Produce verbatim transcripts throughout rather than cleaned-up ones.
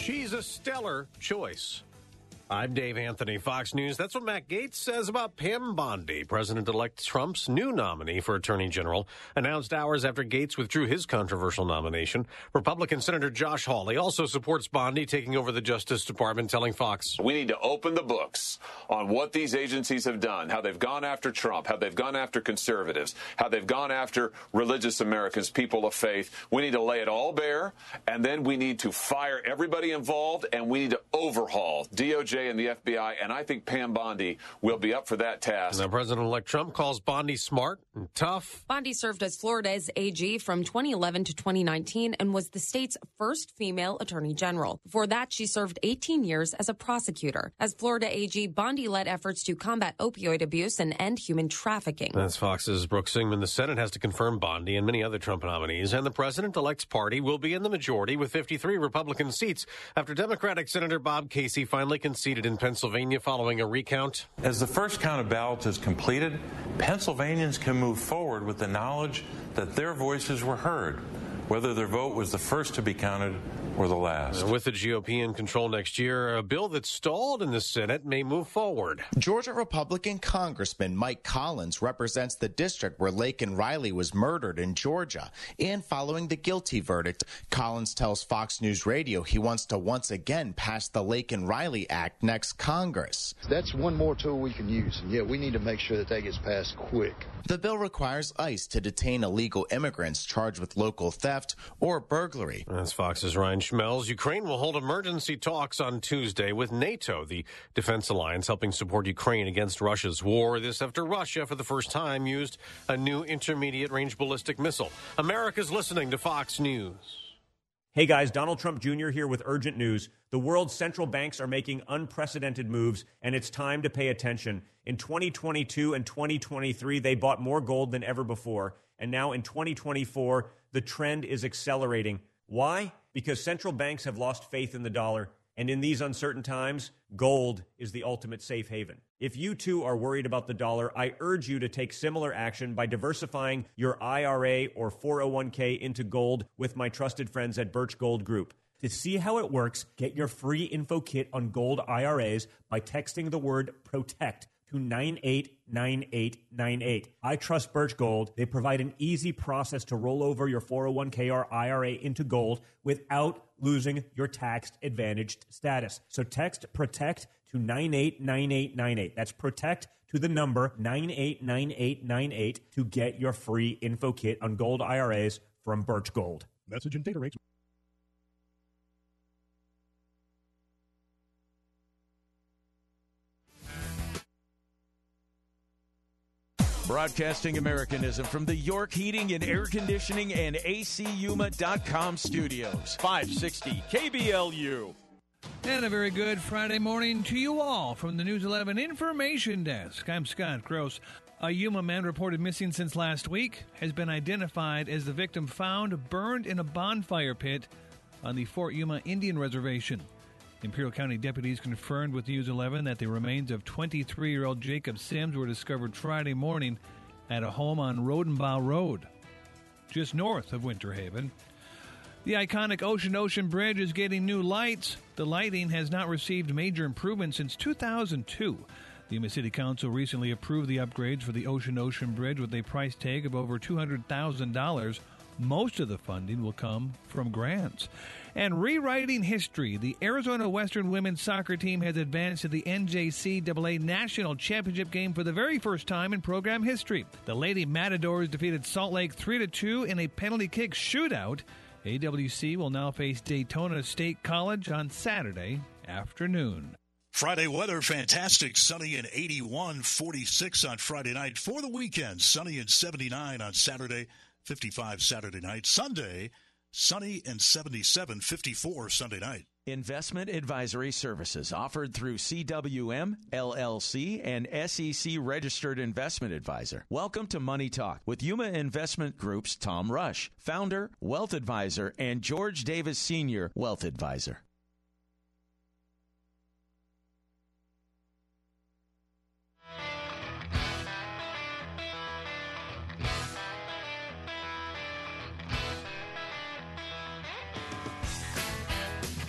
She's a stellar choice. I'm Dave Anthony, Fox News. That's what Matt Gaetz says about Pam Bondi, President-elect Trump's new nominee for Attorney General, announced hours after Gaetz withdrew his controversial nomination. Republican Senator Josh Hawley also supports Bondi taking over the Justice Department, telling Fox, "We need to open the books on what these agencies have done, how they've gone after Trump, how they've gone after conservatives, how they've gone after religious Americans, people of faith. We need to lay it all bare, and then we need to fire everybody involved, and we need to overhaul D O J and the F B I, and I think Pam Bondi will be up for that task." Now, President-elect Trump calls Bondi smart and tough. Bondi served as Florida's A G from twenty eleven to twenty nineteen and was the state's first female attorney general. Before that, she served eighteen years as a prosecutor. As Florida A G, Bondi led efforts to combat opioid abuse and end human trafficking. That's Fox's Brooke Singman. The Senate has to confirm Bondi and many other Trump nominees, and the president-elect's party will be in the majority with fifty-three Republican seats after Democratic Senator Bob Casey finally conceded in Pennsylvania following a recount. As the first count of ballots is completed, Pennsylvanians can move forward with the knowledge that their voices were heard, whether their vote was the first to be counted or the last. With the G O P in control next year, a bill that stalled in the Senate may move forward. Georgia Republican Congressman Mike Collins represents the district where Laken Riley was murdered in Georgia. And following the guilty verdict, Collins tells Fox News Radio he wants to once again pass the Laken Riley Act next Congress. That's one more tool we can use. And yeah, we need to make sure that that gets passed quick. The bill requires ICE to detain illegal immigrants charged with local theft or burglary. That's Fox's Ryan Schmelz. Ukraine will hold emergency talks on Tuesday with NATO, the defense alliance helping support Ukraine against Russia's war. This after Russia, for the first time, used a new intermediate-range ballistic missile. America's listening to Fox News. Hey guys, Donald Trump Junior here with urgent news. The world's central banks are making unprecedented moves, and it's time to pay attention. In twenty twenty-two and twenty twenty-three, they bought more gold than ever before. And now in twenty twenty-four, the trend is accelerating. Why? Because central banks have lost faith in the dollar. And in these uncertain times, gold is the ultimate safe haven. If you too are worried about the dollar, I urge you to take similar action by diversifying your I R A or four oh one k into gold with my trusted friends at Birch Gold Group. To see how it works, get your free info kit on gold I R As by texting the word PROTECT to nine eight nine eight nine eight. I trust Birch Gold. They provide an easy process to roll over your four oh one k or I R A into gold without losing your tax-advantaged status. So text PROTECT to nine eight nine eight nine eight. That's PROTECT to the number nine eight nine eight nine eight to get your free info kit on gold I R As from Birch Gold. Message and data rates. Broadcasting Americanism from the York Heating and Air Conditioning and A C Yuma dot com studios. five sixty K B L U. And a very good Friday morning to you all from the News eleven Information Desk. I'm Scott Gross. A Yuma man reported missing since last week has been identified as the victim found burned in a bonfire pit on the Fort Yuma Indian Reservation. Imperial County deputies confirmed with News eleven that the remains of twenty-three-year-old Jacob Sims were discovered Friday morning at a home on Rodenbaugh Road, just north of Winter Haven. The iconic Ocean Ocean Bridge is getting new lights. The lighting has not received major improvements since two thousand two. The Yuma City Council recently approved the upgrades for the Ocean Ocean Bridge with a price tag of over two hundred thousand dollars. Most of the funding will come from grants. And rewriting history, the Arizona Western women's soccer team has advanced to the N J C A A National Championship game for the very first time in program history. The Lady Matadors defeated Salt Lake three to two in a penalty kick shootout. A W C will now face Daytona State College on Saturday afternoon. Friday weather, fantastic, sunny and eighty-one, forty-six on Friday night. For the weekend, sunny and seventy-nine on Saturday, fifty-five Saturday night. Sunday, sunny and seventy-seven, fifty-four Sunday night. Investment advisory services offered through C W M, L L C, and S E C Registered Investment Advisor. Welcome to Money Talk with Yuma Investment Group's Tom Rush, founder, wealth advisor, and George Davis Senior, wealth advisor.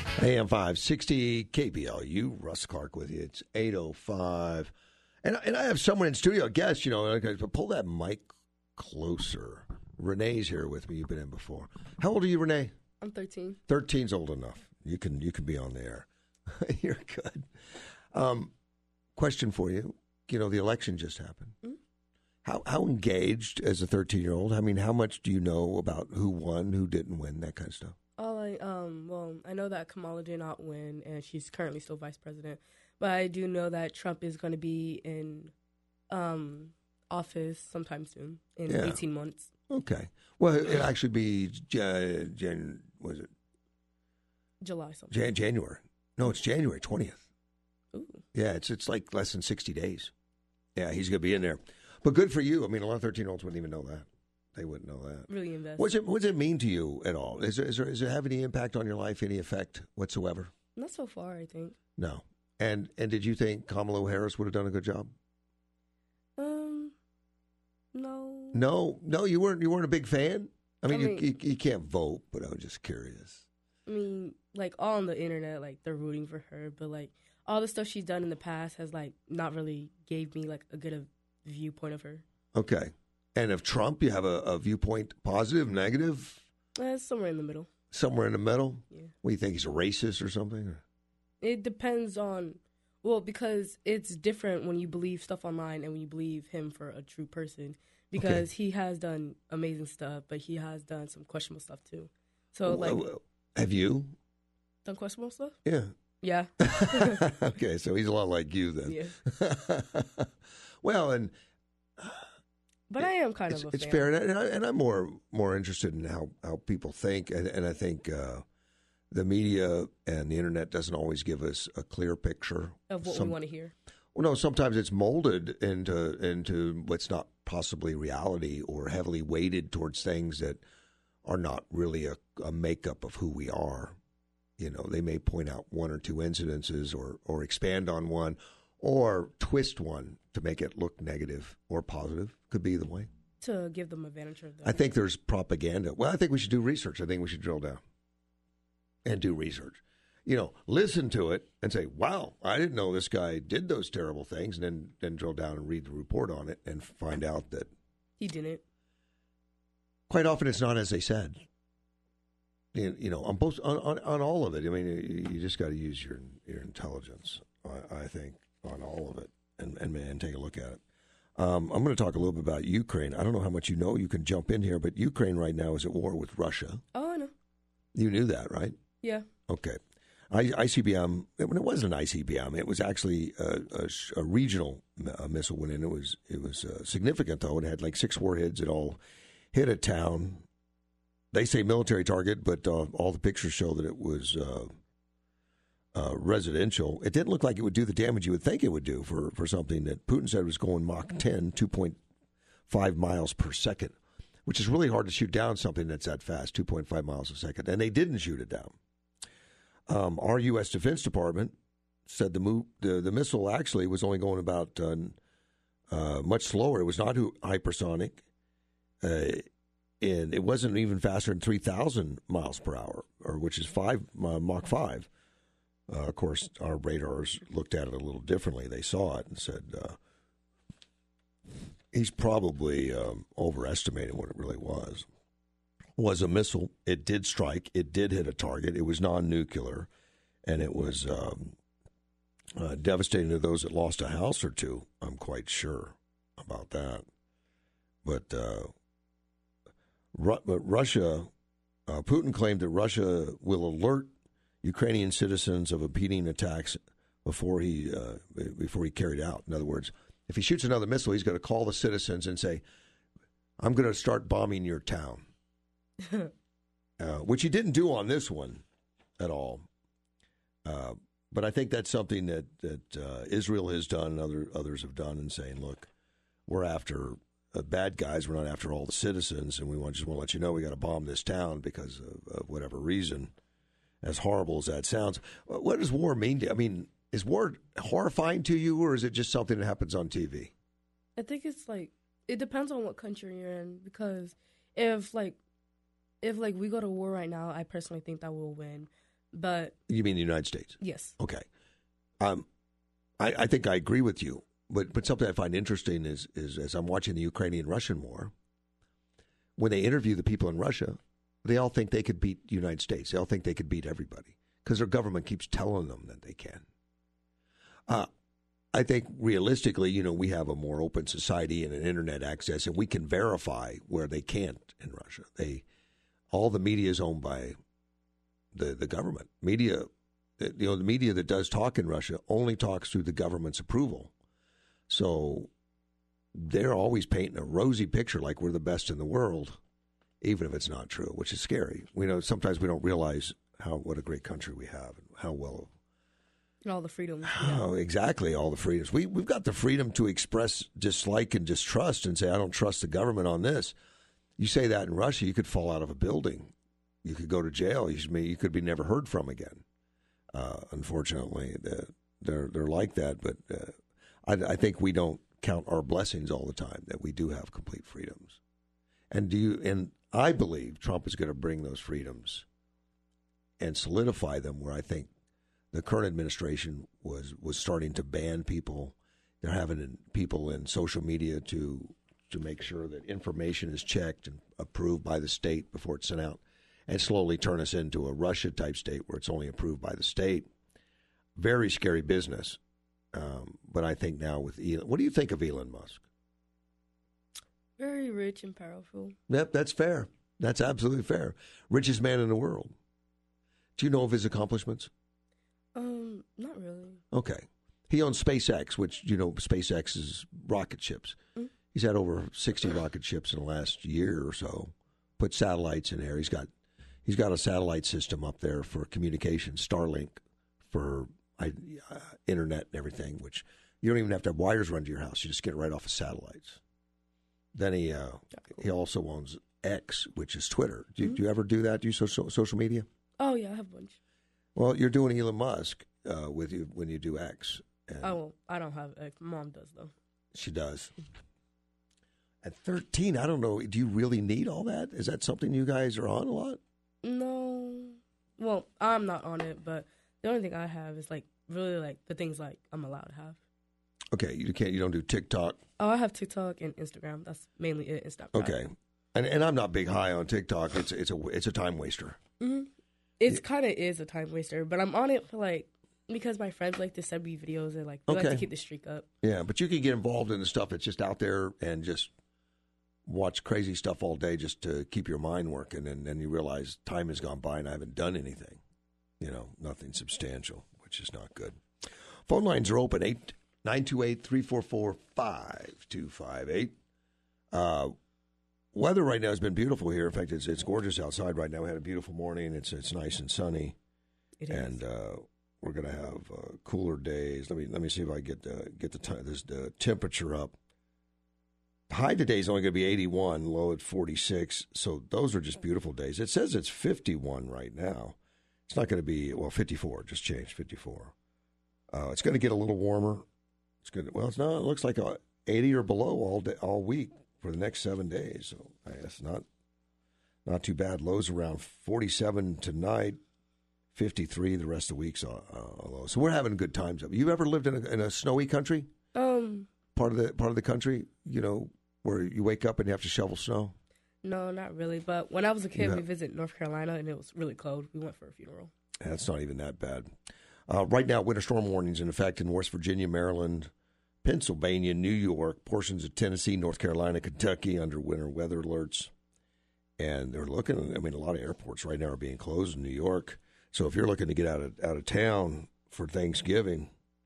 A M five sixty K B L U, Russ Clark with you. It's eight oh five. And, and I have someone in studio, a guest, you know, okay, pull that mic closer. Renee's here with me. You've been in before. How old are you, Renee? I'm thirteen. thirteen's old enough. You can you can be on the air. You're good. Um, question for you. You know, the election just happened. Mm-hmm. How how engaged as a thirteen-year-old? I mean, how much do you know about who won, who didn't win, that kind of stuff? All I um well, I know that Kamala did not win, and she's currently still vice president. But I do know that Trump is going to be in um office sometime soon, in yeah. eighteen months. Okay. Well, it'll actually be uh, Jan. Was it July? Something. Jan- January. No, it's January twentieth. Ooh. Yeah, it's it's like less than sixty days. Yeah, he's going to be in there. But good for you. I mean, a lot of thirteen-year-olds wouldn't even know that. They wouldn't know that. Really invest. What's it, what does it mean to you at all? Is, there, is, there, is it have any impact on your life, any effect whatsoever? Not so far, I think. No. And and did you think Kamala Harris would have done a good job? Um, no. No, no, you weren't. You weren't a big fan. I mean, I mean you, you you can't vote, but I was just curious. I mean, like all on the internet, like they're rooting for her, but like all the stuff she's done in the past has like not really gave me like a good a viewpoint of her. Okay, and of Trump, you have a, a viewpoint, positive, negative? Uh, somewhere in the middle. Somewhere in the middle. Yeah. What do you think? He's a racist or something? Or? It depends on, well, because it's different when you believe stuff online and when you believe him for a true person. Because okay. he has done amazing stuff, but he has done some questionable stuff too. So, like, have you done questionable stuff? Yeah. Yeah. Okay, so he's a lot like you then. Yeah. Well, and but I am kind it's, of a it's fan. fair, and, I, and I'm more more interested in how, how people think, and, and I think uh, the media and the internet doesn't always give us a clear picture of what Some, we want to hear. Well, no, sometimes it's molded into into what's not possibly reality, or heavily weighted towards things that are not really a, a makeup of who we are. You know, they may point out one or two incidences, or or expand on one, or twist one to make it look negative or positive. Could be either way. To give them advantage of that. I think there's propaganda. Well, I think we should do research. I think we should drill down and do research. You know, listen to it and say, wow, I didn't know this guy did those terrible things, and then, then drill down and read the report on it and find out that he didn't. Quite often it's not as they said. You, you know, on both on, on, on all of it. I mean, you, you just got to use your your intelligence, I, I think, on all of it, and, and, and take a look at it. Um, I'm going to talk a little bit about Ukraine. I don't know how much you know. You can jump in here, but Ukraine right now is at war with Russia. Oh, I know. You knew that, right? Yeah. Okay. I, I C B M, when it wasn't an I C B M, it was actually a, a, a regional uh, missile went in. It was it was uh, significant, though. It had like six warheads. It all hit a town. They say military target, but uh, all the pictures show that it was uh, uh, residential. It didn't look like it would do the damage you would think it would do for, for something that Putin said was going Mach ten, two point five miles per second, which is really hard to shoot down something that's that fast, two point five miles a second. And they didn't shoot it down. Um, our U S Defense Department said the, move, the the missile actually was only going about uh, uh, much slower. It was not hypersonic, uh, and it wasn't even faster than three thousand miles per hour, or which is five uh, Mach five. Uh, of course, our radars looked at it a little differently. They saw it and said uh, he's probably um, overestimating what it really was. Was a missile. It did strike. It did hit a target. It was non-nuclear, and it was um, uh, devastating to those that lost a house or two. I'm quite sure about that. But, uh, Ru- but Russia, uh, Putin claimed that Russia will alert Ukrainian citizens of impending attacks before he uh, before he carried out. In other words, if he shoots another missile, he's going to call the citizens and say, "I'm going to start bombing your town." uh, which he didn't do on this one at all. Uh, but I think that's something that, that uh, Israel has done and other, others have done in saying, look, we're after uh, bad guys. We're not after all the citizens, and we want, just want to let you know we got to bomb this town because of, of whatever reason, as horrible as that sounds. What does war mean to you? I mean, is war horrifying to you, or is it just something that happens on T V? I think it's like, it depends on what country you're in, because if, like, If, like, we go to war right now, I personally think that we'll win. but you mean the United States? Yes. Okay. Um, I, I think I agree with you, but but something I find interesting is is as I'm watching the Ukrainian-Russian war, when they interview the people in Russia, they all think they could beat the United States. They all think they could beat everybody because their government keeps telling them that they can. Uh, I think realistically, you know, we have a more open society and an internet access, and we can verify where they can't in Russia. They, all the media is owned by the the government. Media, you know, the media that does talk in Russia only talks through the government's approval. So they're always painting a rosy picture like we're the best in the world, even if it's not true, which is scary. We know sometimes we don't realize how what a great country we have and how well. And all the freedoms. Oh, exactly, all the freedoms. We, we've got the freedom to express dislike and distrust and say, I don't trust the government on this. You say that in Russia, you could fall out of a building. You could go to jail. You, should, you could be never heard from again. Uh, unfortunately, they're, they're like that. But uh, I, I think we don't count our blessings all the time, that we do have complete freedoms. And do you? And I believe Trump is going to bring those freedoms and solidify them where I think the current administration was, was starting to ban people. They're having people in social media to to make sure that information is checked and approved by the state before it's sent out, and slowly turn us into a Russia-type state where it's only approved by the state. Very scary business. Um, but I think now with Elon, what do you think of Elon Musk? Very rich and powerful. Yep, that's fair. That's absolutely fair. Richest man in the world. Do you know of his accomplishments? Um, not really. Okay. He owns SpaceX, which, you know, SpaceX is rocket ships. Mm-hmm. He's had over sixty rocket ships in the last year or so. Put satellites in there. He's got he's got a satellite system up there for communication, Starlink, for uh, internet and everything, which you don't even have to have wires run to your house. You just get it right off of satellites. Then he uh, he also owns X, which is Twitter. Do you, mm-hmm. do you ever do that? Do you social social media? Oh yeah, I have a bunch. Well, you're doing Elon Musk uh, with you when you do X. And oh, I don't have X. Mom does though. She does. At thirteen, I don't know. Do you really need all that? Is that something you guys are on a lot? No. Well, I'm not on it, but the only thing I have is like really like the things like I'm allowed to have. Okay, you can't. You don't do TikTok. Oh, I have TikTok and Instagram. That's mainly it. Instagram. Okay, and and I'm not big high on TikTok. It's it's a it's a time waster. Mm-hmm. It's yeah. kind of is a time waster, but I'm on it for like because my friends like to send me videos and like we okay. like to keep the streak up. Yeah, but you can get involved in the stuff that's just out there and just watch crazy stuff all day just to keep your mind working, and then you realize time has gone by and I haven't done anything. You know, nothing substantial, which is not good. Phone lines are open, eight nine two eight, three four four, five two five eight. Uh, weather right now has been beautiful here. In fact, it's it's gorgeous outside right now. We had a beautiful morning. It's it's nice and sunny. It and is. Uh, we're going to have uh, cooler days. Let me let me see if I get uh, get the t- this the temperature up. High today is only going to be eighty-one, low at forty-six. So those are just beautiful days. It says it's fifty-one right now. It's not going to be, well, fifty-four. Just changed, fifty-four. Uh, it's going to get a little warmer. It's good. Well, it's not. It looks like a eighty or below all day, all week for the next seven days. So I guess not not too bad. Lows around forty-seven tonight, fifty-three the rest of the week's uh, uh, low. So we're having good times. You ever lived in a, in a snowy country? Um, part of the part of the country, you know, where you wake up and you have to shovel snow? No, not really. But when I was a kid, yeah. we visited North Carolina, and it was really cold. We went for a funeral. That's not even that bad. Uh, right now, winter storm warnings in effect in West Virginia, Maryland, Pennsylvania, New York, portions of Tennessee, North Carolina, Kentucky under winter weather alerts. And they're looking, I mean, a lot of airports right now are being closed in New York. So if you're looking to get out of out of town for Thanksgiving,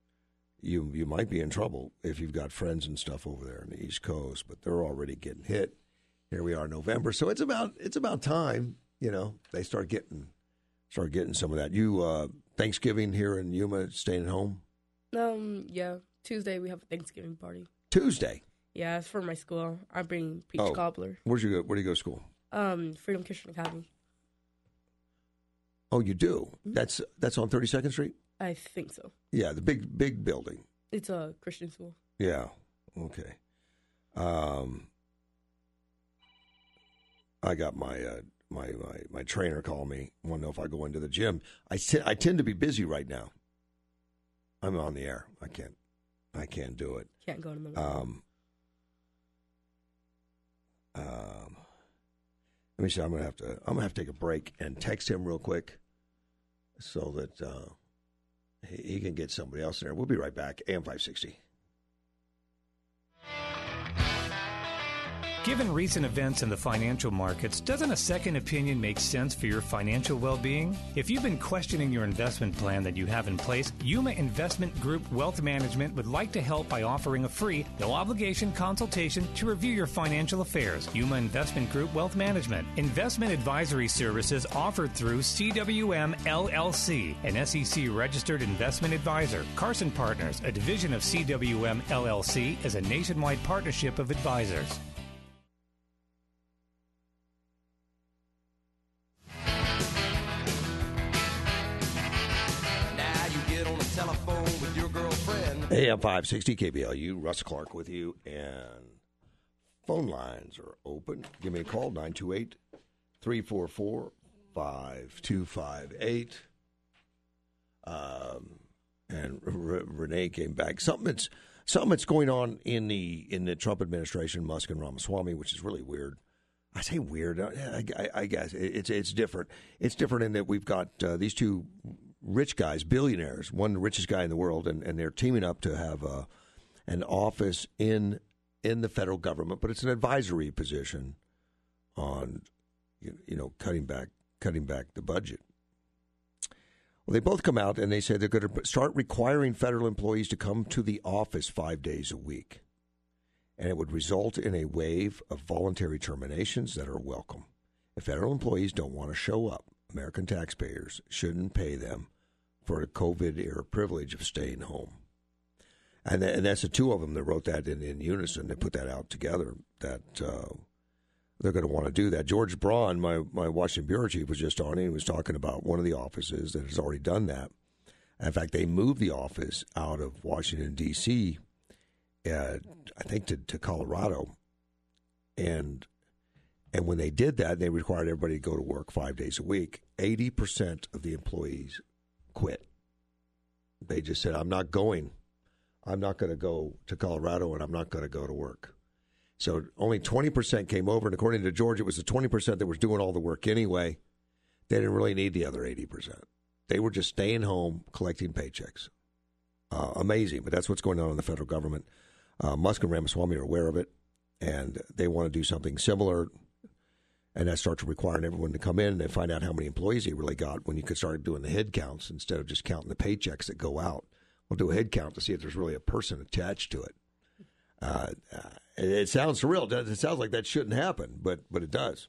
you you might be in trouble if you've got friends and stuff over there on the East Coast. But they're already getting hit. Here we are in November. So it's about it's about time, you know, they start getting start getting some of that. You uh, Thanksgiving here in Yuma, staying at home? Um, yeah. Tuesday we have a Thanksgiving party. Tuesday? Yeah, it's for my school. I bring peach oh, cobbler. Where'd you go? Where do you go to school? Um, Freedom Christian Academy. Oh, you do? Mm-hmm. That's that's on thirty-second Street? I think so. Yeah, the big big building. It's a Christian school. Yeah. Okay. Um, I got my uh, my, my, my trainer called me, want to know if I go into the gym. I, t- I tend to be busy right now. I'm on the air. I can't I can't do it. Can't go to the um, um, let me see. I'm gonna have to. I'm gonna have to take a break and text him real quick, so that uh, he, he can get somebody else there. We'll be right back. A M five sixty. Given recent events in the financial markets, doesn't a second opinion make sense for your financial well-being? If you've been questioning your investment plan that you have in place, Yuma Investment Group Wealth Management would like to help by offering a free, no-obligation consultation to review your financial affairs. Yuma Investment Group Wealth Management. Investment advisory services offered through C W M L L C, an S E C-registered investment advisor. Carson Partners, a division of C W M L L C, is a nationwide partnership of advisors. A M five sixty K B L U, Russ Clark with you, and phone lines are open. Give me a call, nine two eight, three four four, five two five eight. Um, and R- Renee came back. Something that's, something that's going on in the in the Trump administration, Musk and Ramaswamy, which is really weird. I say weird. I, I, I guess it's it's different. It's different in that we've got uh, these two rich guys, billionaires, one the richest guy in the world, and, and they're teaming up to have a, an office in in the federal government, but it's an advisory position on, you, you know, cutting back cutting back the budget. Well, they both come out and they say they're going to start requiring federal employees to come to the office five days a week, and it would result in a wave of voluntary terminations that are welcome. If federal employees don't want to show up, American taxpayers shouldn't pay them for a COVID-era privilege of staying home. And, th- and that's the two of them that wrote that in, in unison. They put that out together, that uh, they're going to want to do that. George Braun, my, my Washington bureau chief, was just on, and he was talking about one of the offices that has already done that. In fact, they moved the office out of Washington, D C, uh, I think to, to Colorado. And and when they did that, they required everybody to go to work five days a week. eighty percent of the employees quit. They just said, I'm not going. I'm not going to go to Colorado, and I'm not going to go to work. So only twenty percent came over, and according to George, it was the twenty percent that was doing all the work anyway. They didn't really need the other eighty percent. They were just staying home, collecting paychecks. Uh, amazing, but that's what's going on in the federal government. Uh, Musk and Ramaswamy are aware of it, and they want to do something similar. And that starts requiring everyone to come in and find out how many employees they really got when you could start doing the head counts instead of just counting the paychecks that go out. We'll do a head count to see if there's really a person attached to it. Uh, it, it sounds surreal. It sounds like that shouldn't happen, but but it does.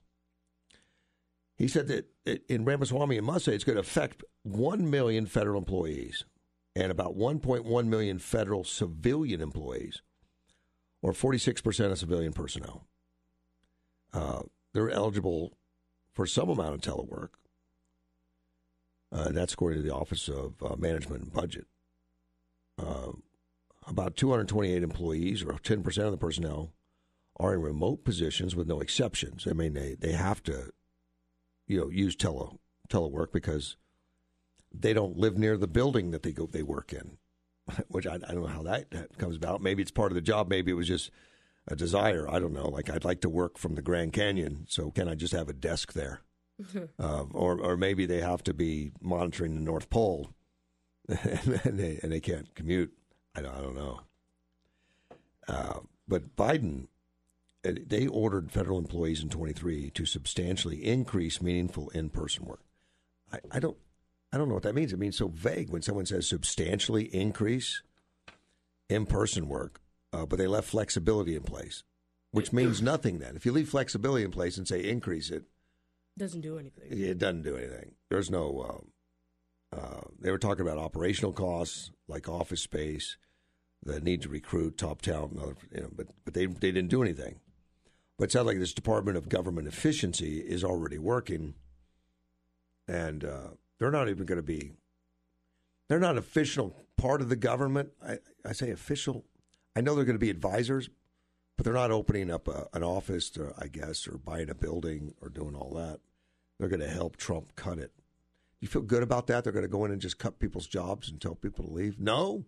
He said that it, in Ramaswamy and Musk, it's going to affect one million federal employees and about one point one million federal civilian employees, or forty-six percent of civilian personnel. Uh, they're eligible for some amount of telework. Uh, that's according to the Office of uh, Management and Budget. Uh, about two hundred twenty-eight employees, or ten percent of the personnel, are in remote positions with no exceptions. I mean, they, they have to, you know, use tele telework because they don't live near the building that they go they work in, which I, I don't know how that, that comes about. Maybe it's part of the job. Maybe it was just a desire. I don't know. Like, I'd like to work from the Grand Canyon, so can I just have a desk there? uh, or or maybe they have to be monitoring the North Pole, and, they, and they can't commute. I don't, I don't know. Uh, but Biden, they ordered federal employees in twenty-three to substantially increase meaningful in-person work. I, I don't I don't know what that means. It means so vague when someone says substantially increase in-person work, uh, but they left flexibility in place, which means nothing then. If you leave flexibility in place and say increase it, doesn't do anything. It doesn't do anything. There's no, uh, uh, they were talking about operational costs like office space, the need to recruit top talent, and other, you know, but, but they, they didn't do anything. But it sounds like this Department of Government Efficiency is already working, and uh, they're not even going to be, they're not an official part of the government. I, I say official. I know they're going to be advisors, but they're not opening up a, an office, to, I guess, or buying a building or doing all that. they're going to help Trump cut it. You feel good about that? They're going to go in and just cut people's jobs and tell people to leave? No?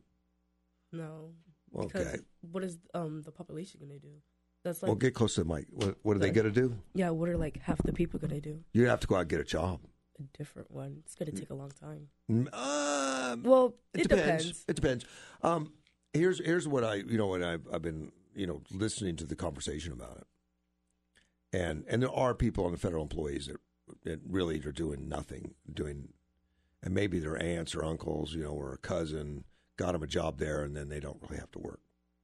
No. Okay. Because what is um, the population going to do? That's like, well, get close to the mic. What, what are they going to do? Yeah, what are like half the people going to do? You have to go out and get a job. A different one. It's going to take a long time. Um, well, it, it depends. depends. It depends. Um, here's here's what I you know, and I've I've been you know listening to the conversation about it, and and there are people on the federal employees that that really are doing nothing, doing, and maybe their aunts or uncles, you know, or a cousin got them a job there, and then they don't really have to work.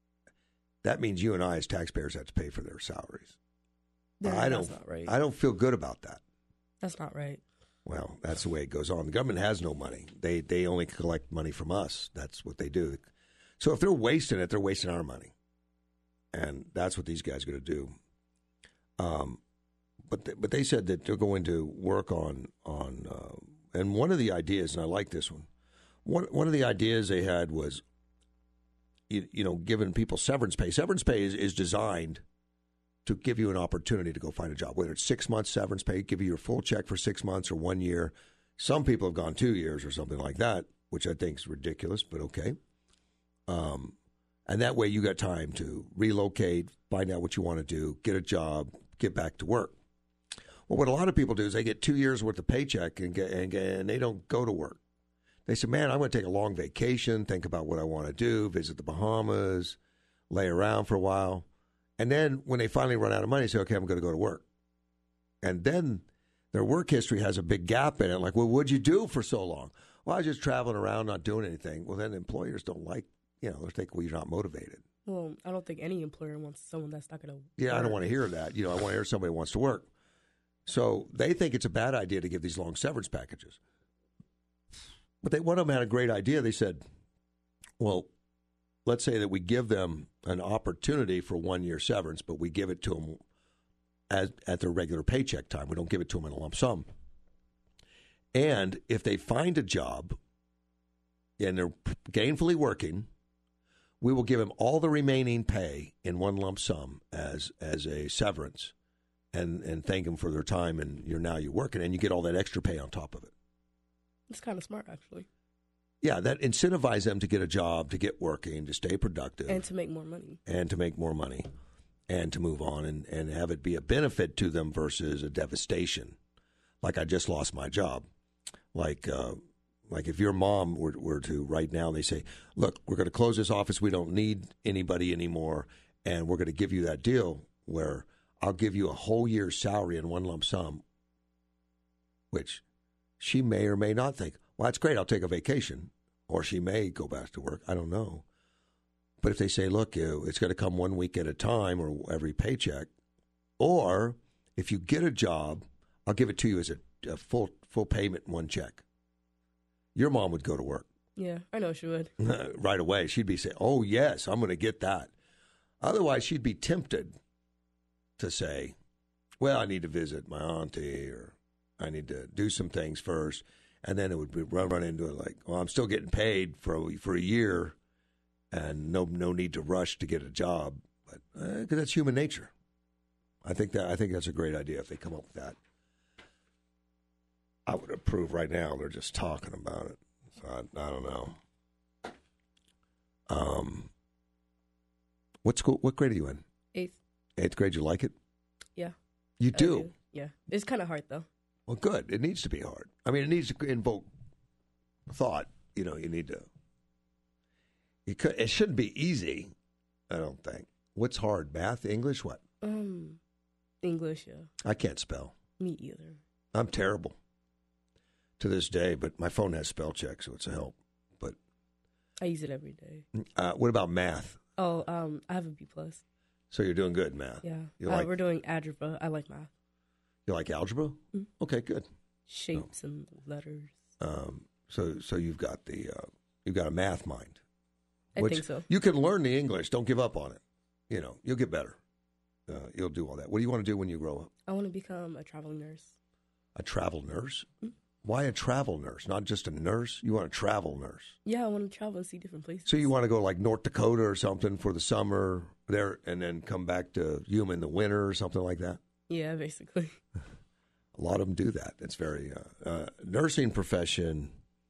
That means you and I, as taxpayers, have to pay for their salaries. Yeah, I don't. that's not right. I don't feel good about that. That's not right. Well, that's the way it goes on. The government has no money. They they only collect money from us. That's what they do. So if they're wasting it, they're wasting our money, and that's what these guys are going to do. Um, but they, but they said that they're going to work on on uh, and one of the ideas, and I like this one. One one of the ideas they had was, you, you know, giving people severance pay. Severance pay is, is designed to give you an opportunity to go find a job, whether it's six months severance pay, give you your full check for six months or one year. Some people have gone two years or something like that, which I think is ridiculous, but okay. Um, and that way you got time to relocate, find out what you want to do, get a job, get back to work. Well, what a lot of people do is they get two years worth of paycheck and, get, and, get, and they don't go to work. They say, man, I'm going to take a long vacation, think about what I want to do, visit the Bahamas, lay around for a while. And then when they finally run out of money, they say, okay, I'm going to go to work. And then their work history has a big gap in it. Like, well, what'd you do for so long? Well, I was just traveling around, not doing anything. Well, then employers don't like, you know, they think, well, you're not motivated. Well, I don't think any employer wants someone that's not going to Yeah, work. I don't want to hear that. You know, I want to hear somebody who wants to work. So they think it's a bad idea to give these long severance packages. But they, one of them had a great idea. They said, well, let's say that we give them an opportunity for one year severance, but we give it to them as, at their regular paycheck time. We don't give it to them in a lump sum. And if they find a job and they're gainfully working, we will give them all the remaining pay in one lump sum as as a severance and, and thank them for their time. And you're now you're working and you get all that extra pay on top of it. It's kind of smart, actually. Yeah, that incentivizes them to get a job, to get working, to stay productive. And to make more money. And to make more money. And to move on and, and have it be a benefit to them versus a devastation. Like I just lost my job. Like uh, like if your mom were, were to right now, they say, look, we're going to close this office. We don't need anybody anymore. And we're going to give you that deal where I'll give you a whole year's salary in one lump sum, which she may or may not think, well, that's great. I'll take a vacation. Or she may go back to work. I don't know. But if they say, look, it's going to come one week at a time or every paycheck, or if you get a job, I'll give it to you as a, a full full payment in one check. Your mom would go to work. Yeah, I know she would. Right away. She'd be saying, oh, yes, I'm going to get that. Otherwise, she'd be tempted to say, well, I need to visit my auntie or I need to do some things first. And then it would be run, run into it like, well, I'm still getting paid for a, for a year and no no need to rush to get a job. But uh, 'cause that's human nature. I think that I think that's a great idea if they come up with that. I would approve right now. They're just talking about it. So I, I don't know. Um, what school? What grade are you in? Eighth. Eighth grade. You like it? Yeah. You do? do. Yeah. It's kind of hard, though. Well, good. It needs to be hard. I mean, it needs to invoke thought. You know, you need to. You could, it shouldn't be easy, I don't think. What's hard? Math, English, what? Um, English, yeah. I can't spell. Me either. I'm terrible to this day, but my phone has spell check, so it's a help. But I use it every day. Uh, what about math? Oh, um, I have a B plus. So you're doing good in math. Yeah. You Uh, like, we're doing algebra. I like math. you like algebra? Mm-hmm. Okay, good. Shapes oh. and letters. Um, so so you've got the uh, you've got a math mind. I which think so. You can learn the English. Don't give up on it. You know, you'll get better. Uh, you'll do all that. What do you want to do when you grow up? I want to become a traveling nurse. A travel nurse? Mm-hmm. Why a travel nurse? Not just a nurse? You want a travel nurse? Yeah, I want to travel and see different places. So you want to go like North Dakota or something for the summer there and then come back to Yuma in the winter or something like that? Yeah, basically. A lot of them do that. It's very uh, uh, nursing profession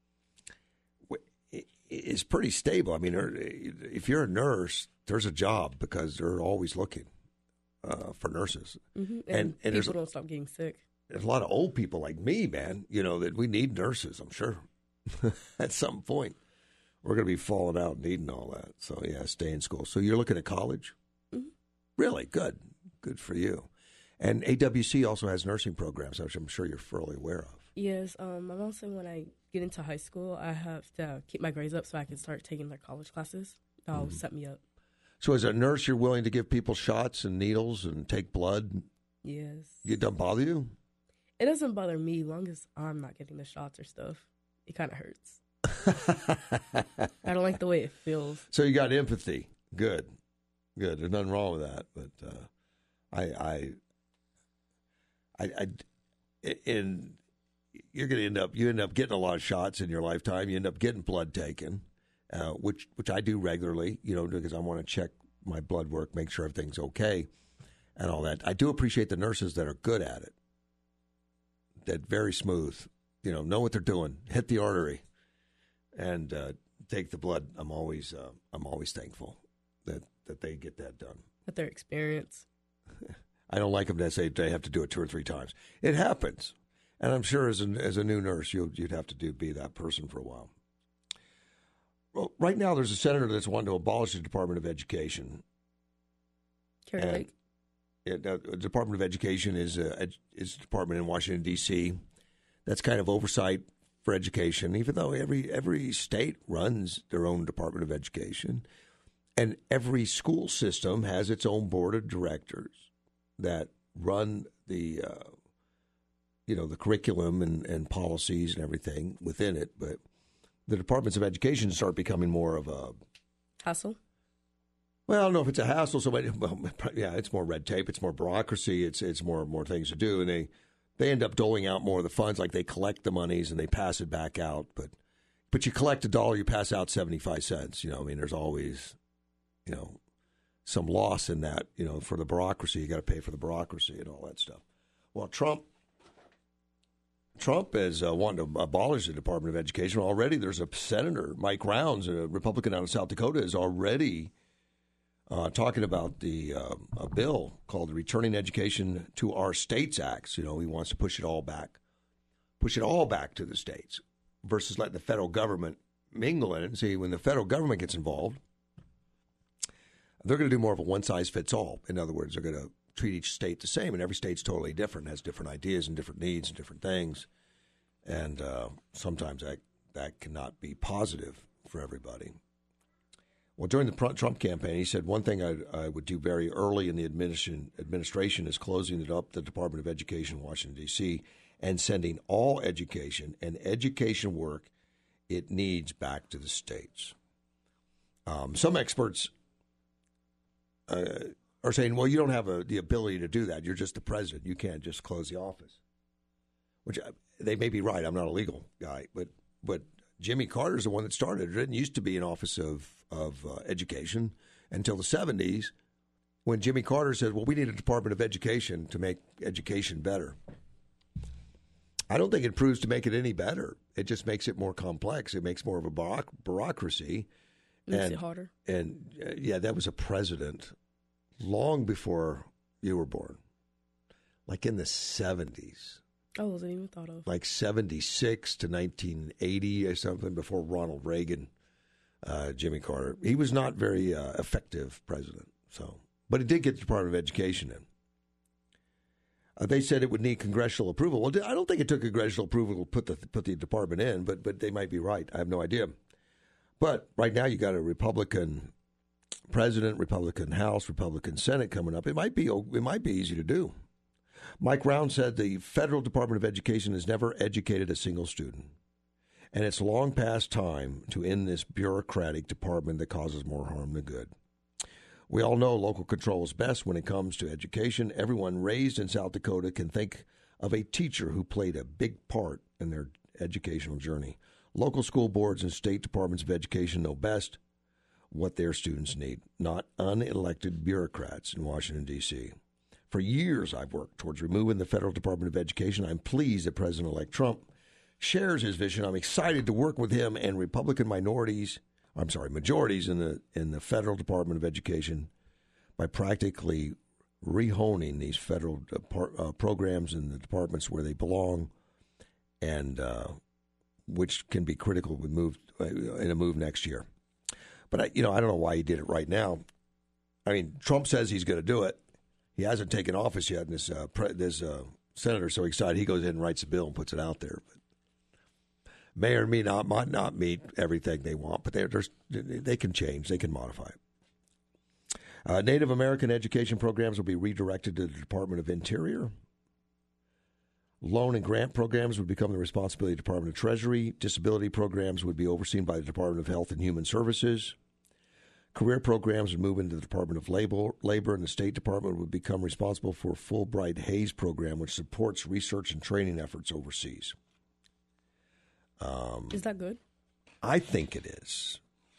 is pretty stable. I mean, if you're a nurse, there's a job because they're always looking uh, for nurses. Mm-hmm. And, and, and people don't stop getting sick. There's a lot of old people like me, man, you know, that we need nurses, I'm sure. At some point, we're going to be falling out needing all that. So, yeah, stay in school. So you're looking at college? Mm-hmm. Really? Good. Good for you. And A W C also has nursing programs, which I'm sure you're fully aware of. Yes. Um, my mom said when I get into high school, I have to keep my grades up so I can start taking their college classes. That'll mm-hmm. set me up. So as a nurse, you're willing to give people shots and needles and take blood? Yes. It doesn't bother you? It doesn't bother me as long as I'm not getting the shots or stuff. It kind of hurts. I don't like the way it feels. So you got empathy. Good. Good. There's nothing wrong with that. But uh, I, I, I, I, in, you're going to end up, you end up getting a lot of shots in your lifetime. You end up getting blood taken, uh, which, which I do regularly, you know, because I want to check my blood work, make sure everything's okay and all that. I do appreciate the nurses that are good at it. That very smooth, you know, know what they're doing, hit the artery, and uh, take the blood. I'm always, uh, I'm always thankful that, that they get that done. With their experience. I don't like them to say they have to do it two or three times. It happens, and I'm sure as a, as a new nurse, you'd you'd have to do be that person for a while. Well, right now there's a senator that's wanting to abolish the Department of Education. Carrie Lake. It, uh, the Department of Education is a, is a department in Washington, D C that's kind of oversight for education, even though every every state runs their own Department of Education. And every school system has its own board of directors that run the, uh, you know, the curriculum and, and policies and everything within it. But the departments of education start becoming more of a hassle. Well, I don't know if it's a hassle. So, well, yeah, it's more red tape. It's more bureaucracy. It's it's more more things to do, and they they end up doling out more of the funds. Like they collect the monies and they pass it back out. But but you collect a dollar, you pass out seventy-five cents. You know, I mean, there's always, you know, some loss in that. You know, for the bureaucracy, you got to pay for the bureaucracy and all that stuff. Well, Trump. Trump is uh, wanting to abolish the Department of Education. Already, there's a senator, Mike Rounds, a Republican out of South Dakota, is already Uh, talking about the uh, a bill called the Returning Education to Our States Act. You know, he wants to push it all back, push it all back to the states versus letting the federal government mingle in it. And see, when the federal government gets involved, they're going to do more of a one-size-fits-all. In other words, they're going to treat each state the same, and every state's totally different, has different ideas and different needs and different things. And uh, sometimes that, that cannot be positive for everybody. Well, during the Trump campaign, he said one thing I, I would do very early in the administration, administration is closing it up, the Department of Education in Washington, D C, and sending all education and education work it needs back to the states. Um, some experts uh, are saying, well, you don't have a, the ability to do that. You're just the president. You can't just close the office, which I, they may be right. I'm not a legal guy, but but Jimmy Carter's the one that started. It didn't used to be an office of of uh, education until the seventies when Jimmy Carter said, well, we need a Department of Education to make education better. I don't think it proves to make it any better. It just makes it more complex. It makes more of a bureaucracy. Makes and, it harder. And, uh, yeah, that was a president long before you were born, like in the seventies. I wasn't even thought of. Like seventy-six to nineteen eighty or something before Ronald Reagan, uh, Jimmy Carter. He was not very uh, effective president. So, but he did get the Department of Education in. Uh, they said it would need congressional approval. Well, I don't think it took congressional approval to put the put the department in, but but they might be right. I have no idea. But right now you got a Republican president, Republican House, Republican Senate coming up. It might be it might be easy to do. Mike Rounds said the federal Department of Education has never educated a single student, and it's long past time to end this bureaucratic department that causes more harm than good. We all know local control is best when it comes to education. Everyone raised in South Dakota can think of a teacher who played a big part in their educational journey. Local school boards and state departments of education know best what their students need, not unelected bureaucrats in Washington, D C For years, I've worked towards removing the Federal Department of Education. I'm pleased that President-elect Trump shares his vision. I'm excited to work with him and Republican minorities, I'm sorry, majorities in the in the Federal Department of Education by practically rehoning these federal depart, uh, programs in the departments where they belong, and uh, which can be critical with move uh, in a move next year. But I, you know, I don't know why he did it right now. I mean, Trump says he's going to do it. He hasn't taken office yet, and this, uh, pre- this uh, senator's so excited he goes in and writes a bill and puts it out there. But may or may not might not meet everything they want, but there's they can change, they can modify it. Uh, Native American education programs will be redirected to the Department of Interior. Loan and grant programs would become the responsibility of the Department of Treasury. Disability programs would be overseen by the Department of Health and Human Services. Career programs would move into the Department of Labor, Labor, and the State Department would become responsible for Fulbright-Hays program, which supports research and training efforts overseas. Um, is that good? I think it is.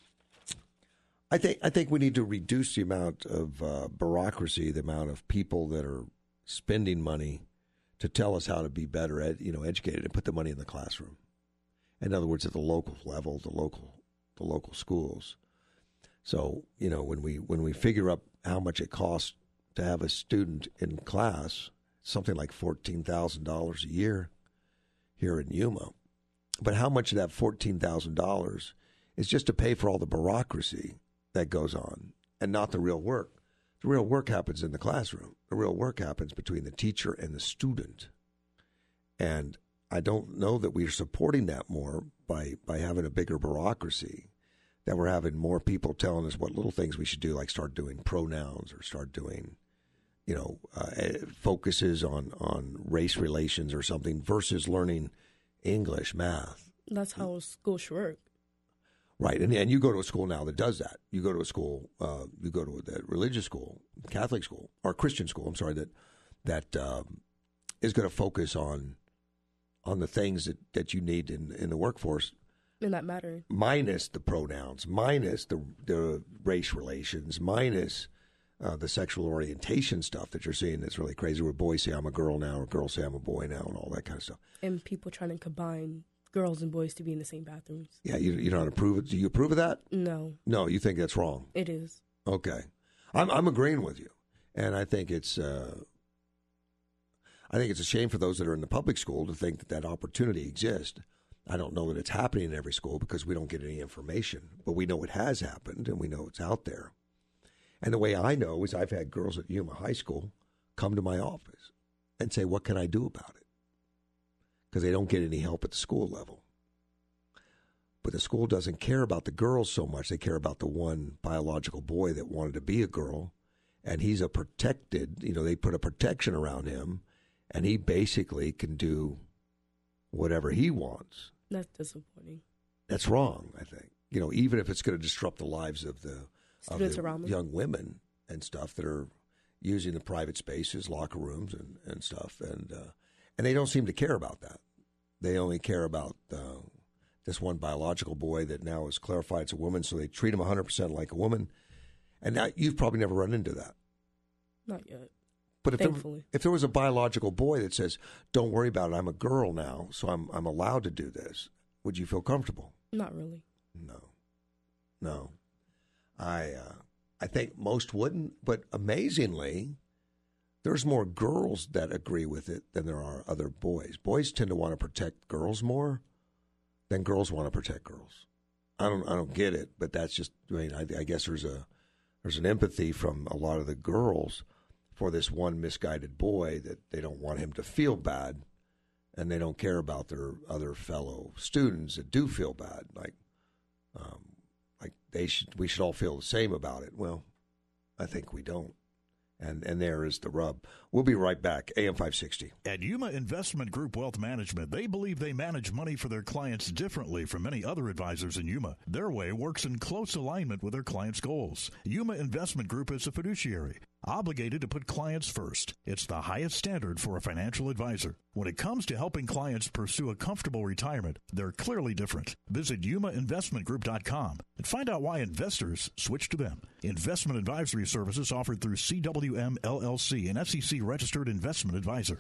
I think I think we need to reduce the amount of uh, bureaucracy, the amount of people that are spending money to tell us how to be better, ed, you know, educated, and put the money in the classroom. In other words, at the local level, the local, the local schools. So, you know, when we when we figure up how much it costs to have a student in class, something like fourteen thousand dollars a year here in Yuma. But how much of that fourteen thousand dollars is just to pay for all the bureaucracy that goes on and not the real work? The real work happens in the classroom. The real work happens between the teacher and the student. And I don't know that we're supporting that more by, by having a bigger bureaucracy, that we're having more people telling us what little things we should do, like start doing pronouns or start doing, you know, uh, focuses on, on race relations or something versus learning English, math. That's how school should work. Right. And, and you go to a school now that does that. You go to a school, uh, you go to a religious school, Catholic school, or Christian school, I'm sorry, that that um, is going to focus on on the things that, that you need in, in the workforce. And that matter. Minus the pronouns, minus the the race relations, minus uh, the sexual orientation stuff that you're seeing that's really crazy, where boys say I'm a girl now or girls say I'm a boy now and all that kind of stuff. And people trying to combine girls and boys to be in the same bathrooms. Yeah, you you don't approve it. Do you approve of that? No. No, you think that's wrong? It is. Okay. I'm I'm agreeing with you. And I think it's uh, I think it's a shame for those that are in the public school to think that that opportunity exists. I don't know that it's happening in every school because we don't get any information, but we know it has happened and we know it's out there. And the way I know is I've had girls at Yuma High School come to my office and say, what can I do about it? Because they don't get any help at the school level. But the school doesn't care about the girls so much. They care about the one biological boy that wanted to be a girl, and he's a protected, you know, they put a protection around him, and he basically can do whatever he wants. That's disappointing. That's wrong, I think. You know, even if it's going to disrupt the lives of the, of the young women and stuff that are using the private spaces, locker rooms and, and stuff. And uh, and they don't seem to care about that. They only care about uh, this one biological boy that now is clarified it's a woman, so they treat him one hundred percent like a woman. And now, you've probably never run into that. Not yet. But if there, if there was a biological boy that says, don't worry about it, I'm a girl now, so I'm I'm allowed to do this, would you feel comfortable? Not really. No. No. I uh, I think most wouldn't, but amazingly, there's more girls that agree with it than there are other boys. Boys tend to want to protect girls more than girls want to protect girls. I don't I don't get it, but that's just, I mean, I, I guess there's a there's an empathy from a lot of the girls for this one misguided boy that they don't want him to feel bad, and they don't care about their other fellow students that do feel bad. Like, um, like they should, we should all feel the same about it. Well, I think we don't. And and there is the rub. We'll be right back. A M five sixty. At Yuma Investment Group Wealth Management, they believe they manage money for their clients differently from many other advisors in Yuma. Their way works in close alignment with their clients' goals. Yuma Investment Group is a fiduciary. obligated to put clients first. It's the highest standard for a financial advisor. When it comes to helping clients pursue a comfortable retirement, they're clearly different. Visit Yuma Investment Group dot com and find out why investors switch to them. Investment advisory services offered through C W M L L C, an S E C-registered investment advisor.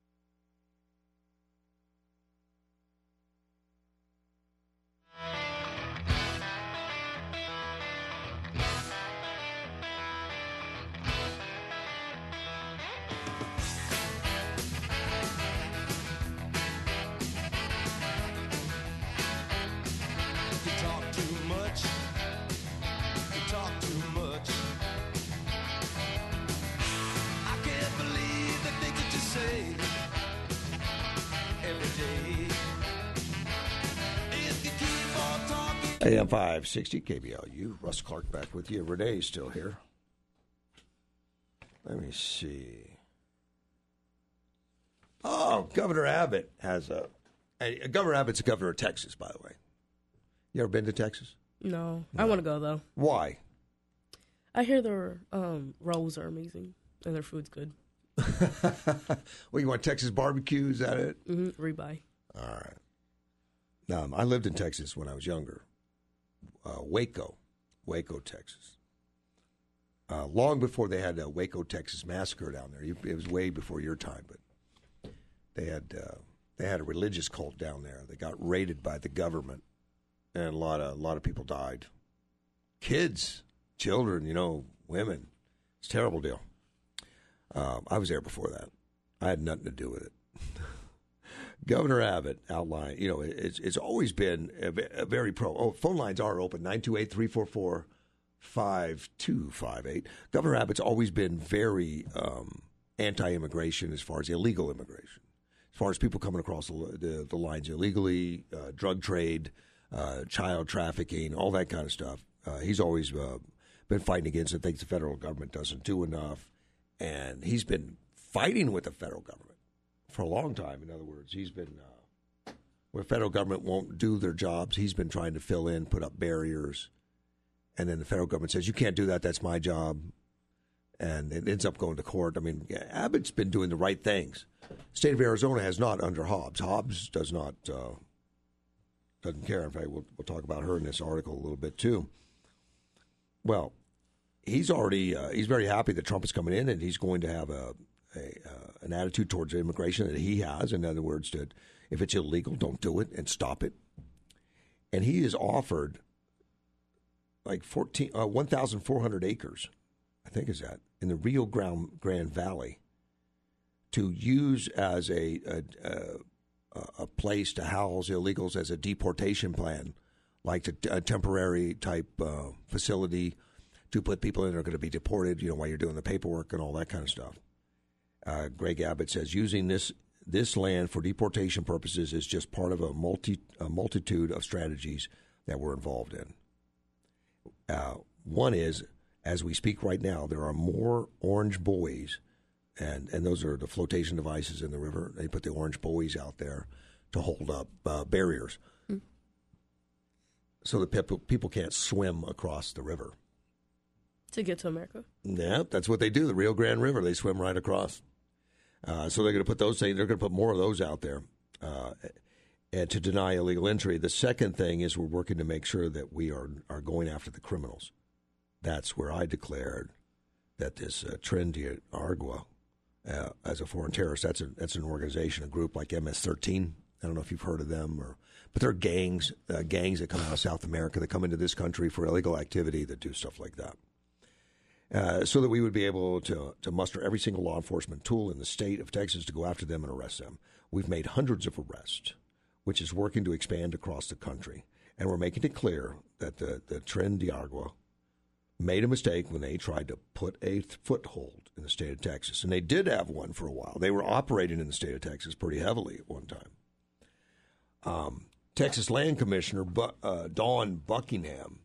A M five sixty K B L U. Russ Clark back with you. Renee's still here. Let me see. Oh, Governor Abbott has a... a Governor Abbott's a governor of Texas, by the way. You ever been to Texas? No. no. I want to go, though. Why? I hear their um, rolls are amazing, and their food's good. Well, you want Texas barbecue? Is that it? Mm-hmm. Ribeye. All right. Um, I lived in Texas when I was younger. Uh, Waco, Waco, Texas. Uh, long before they had a Waco, Texas massacre down there. It was way before your time, but they had uh, they had a religious cult down there. They got raided by the government, and a lot of a lot of people died. Kids, children, you know, women. It's a terrible deal. Um, I was there before that. I had nothing to do with it. Governor Abbott outlined, you know, it's it's always been a, a very pro. Oh, phone lines are open, nine two eight, three four four, five two five eight. Governor Abbott's always been very um, anti-immigration as far as illegal immigration, as far as people coming across the, the, the lines illegally, uh, drug trade, uh, child trafficking, all that kind of stuff. Uh, he's always uh, been fighting against it, thinks the federal government doesn't do enough, and he's been fighting with the federal government for a long time. In other words, he's been, uh, where federal government won't do their jobs, he's been trying to fill in, put up barriers. And then the federal government says, you can't do that, that's my job. And it ends up going to court. I mean, Abbott's been doing the right things. State of Arizona has not under Hobbs. Hobbs does not, uh, doesn't care. In fact, we'll, we'll talk about her in this article a little bit too. Well, he's already, uh, he's very happy that Trump is coming in, and he's going to have a, A, uh, an attitude towards immigration that he has. In other words, that if it's illegal, don't do it and stop it. And he has offered like fourteen, uh, one thousand four hundred acres, I think is that, in the Rio Grande, Grande Valley to use as a, a, a, a place to house illegals as a deportation plan, like a, a temporary type uh, facility to put people in that are going to be deported, you know, while you're doing the paperwork and all that kind of stuff. Uh, Greg Abbott says using this this land for deportation purposes is just part of a multi a multitude of strategies that we're involved in. Uh, one is, as we speak right now, there are more orange buoys, and, and those are the flotation devices in the river. They put the orange buoys out there to hold up uh, barriers mm. so that people, people can't swim across the river. To get to America? Yeah, that's what they do. The Rio Grande River, they swim right across. Uh, so they're going to put those things, they're going to put more of those out there uh, and to deny illegal entry. The second thing is we're working to make sure that we are, are going after the criminals. That's where I declared that this uh, Tren de Aragua, uh, as a foreign terrorist, that's, a, that's an organization, a group like M S thirteen. I don't know if you've heard of them, or but they're gangs, uh, gangs that come out of South America that come into this country for illegal activity that do stuff like that. Uh, so that we would be able to, to muster every single law enforcement tool in the state of Texas to go after them and arrest them. We've made hundreds of arrests, which is working to expand across the country. And we're making it clear that the, the Tren de Aragua made a mistake when they tried to put a foothold in the state of Texas. And they did have one for a while. They were operating in the state of Texas pretty heavily at one time. Um, Texas Land Commissioner Bu- uh, Dawn Buckingham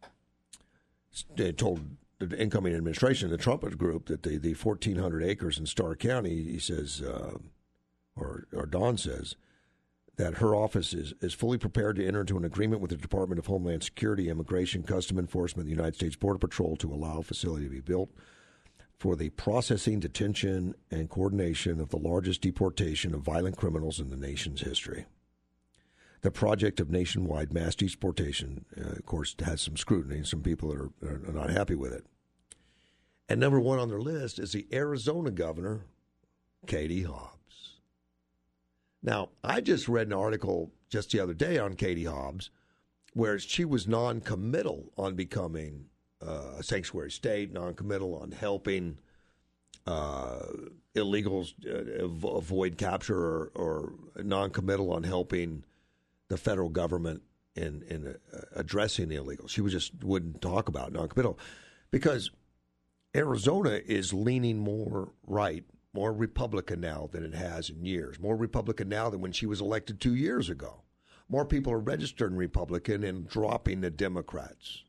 told the incoming administration, the Trump group, that the, the fourteen hundred acres in Starr County, he says, uh, or, or Dawn says, that her office is, is fully prepared to enter into an agreement with the Department of Homeland Security, Immigration, Custom Enforcement, the United States Border Patrol to allow a facility to be built for the processing, detention, and coordination of the largest deportation of violent criminals in the nation's history. The project of nationwide mass deportation, uh, of course, has some scrutiny, and some people are, are not happy with it. And number one on their list is the Arizona governor, Katie Hobbs. Now, I just read an article just the other day on Katie Hobbs where she was non-committal on becoming uh, a sanctuary state, non-committal on helping uh, illegals uh, avoid capture, or, or non-committal on helping the federal government in, in uh, addressing the illegals. She was just wouldn't talk about non-committal because Arizona is leaning more right, more Republican now than it has in years, more Republican now than when she was elected two years ago. More people are registered Republican and dropping the Democrats.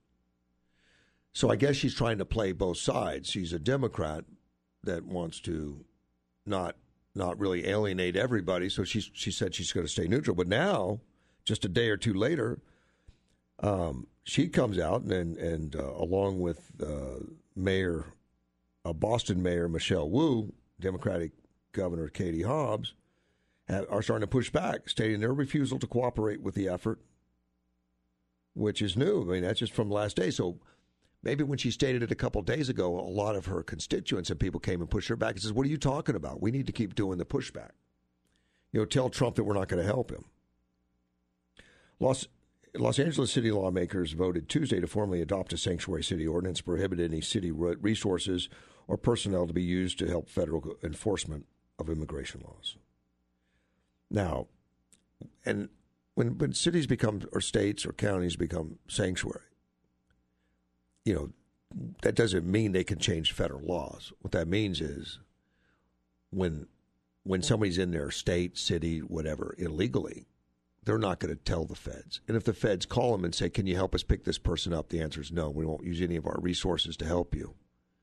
So I guess she's trying to play both sides. She's a Democrat that wants to not not really alienate everybody, so she, she said she's going to stay neutral. But now, just a day or two later, um, she comes out and, and uh, along with uh, Mayor, uh, Boston Mayor Michelle Wu, Democratic Governor Katie Hobbs, have, are starting to push back, stating their refusal to cooperate with the effort, which is new. I mean, that's just from last day. So maybe when she stated it a couple of days ago, a lot of her constituents and people came and pushed her back and says, what are you talking about? We need to keep doing the pushback. You know, tell Trump that we're not going to help him. Los, Los Angeles city lawmakers voted Tuesday to formally adopt a sanctuary city ordinance prohibiting any city resources or personnel to be used to help federal enforcement of immigration laws. Now, and when, when cities become, or states or counties become sanctuary, you know, that doesn't mean they can change federal laws. What that means is when when somebody's in their state, city, whatever, illegally, they're not going to tell the feds. And if the feds call them and say, can you help us pick this person up? The answer is no, we won't use any of our resources to help you.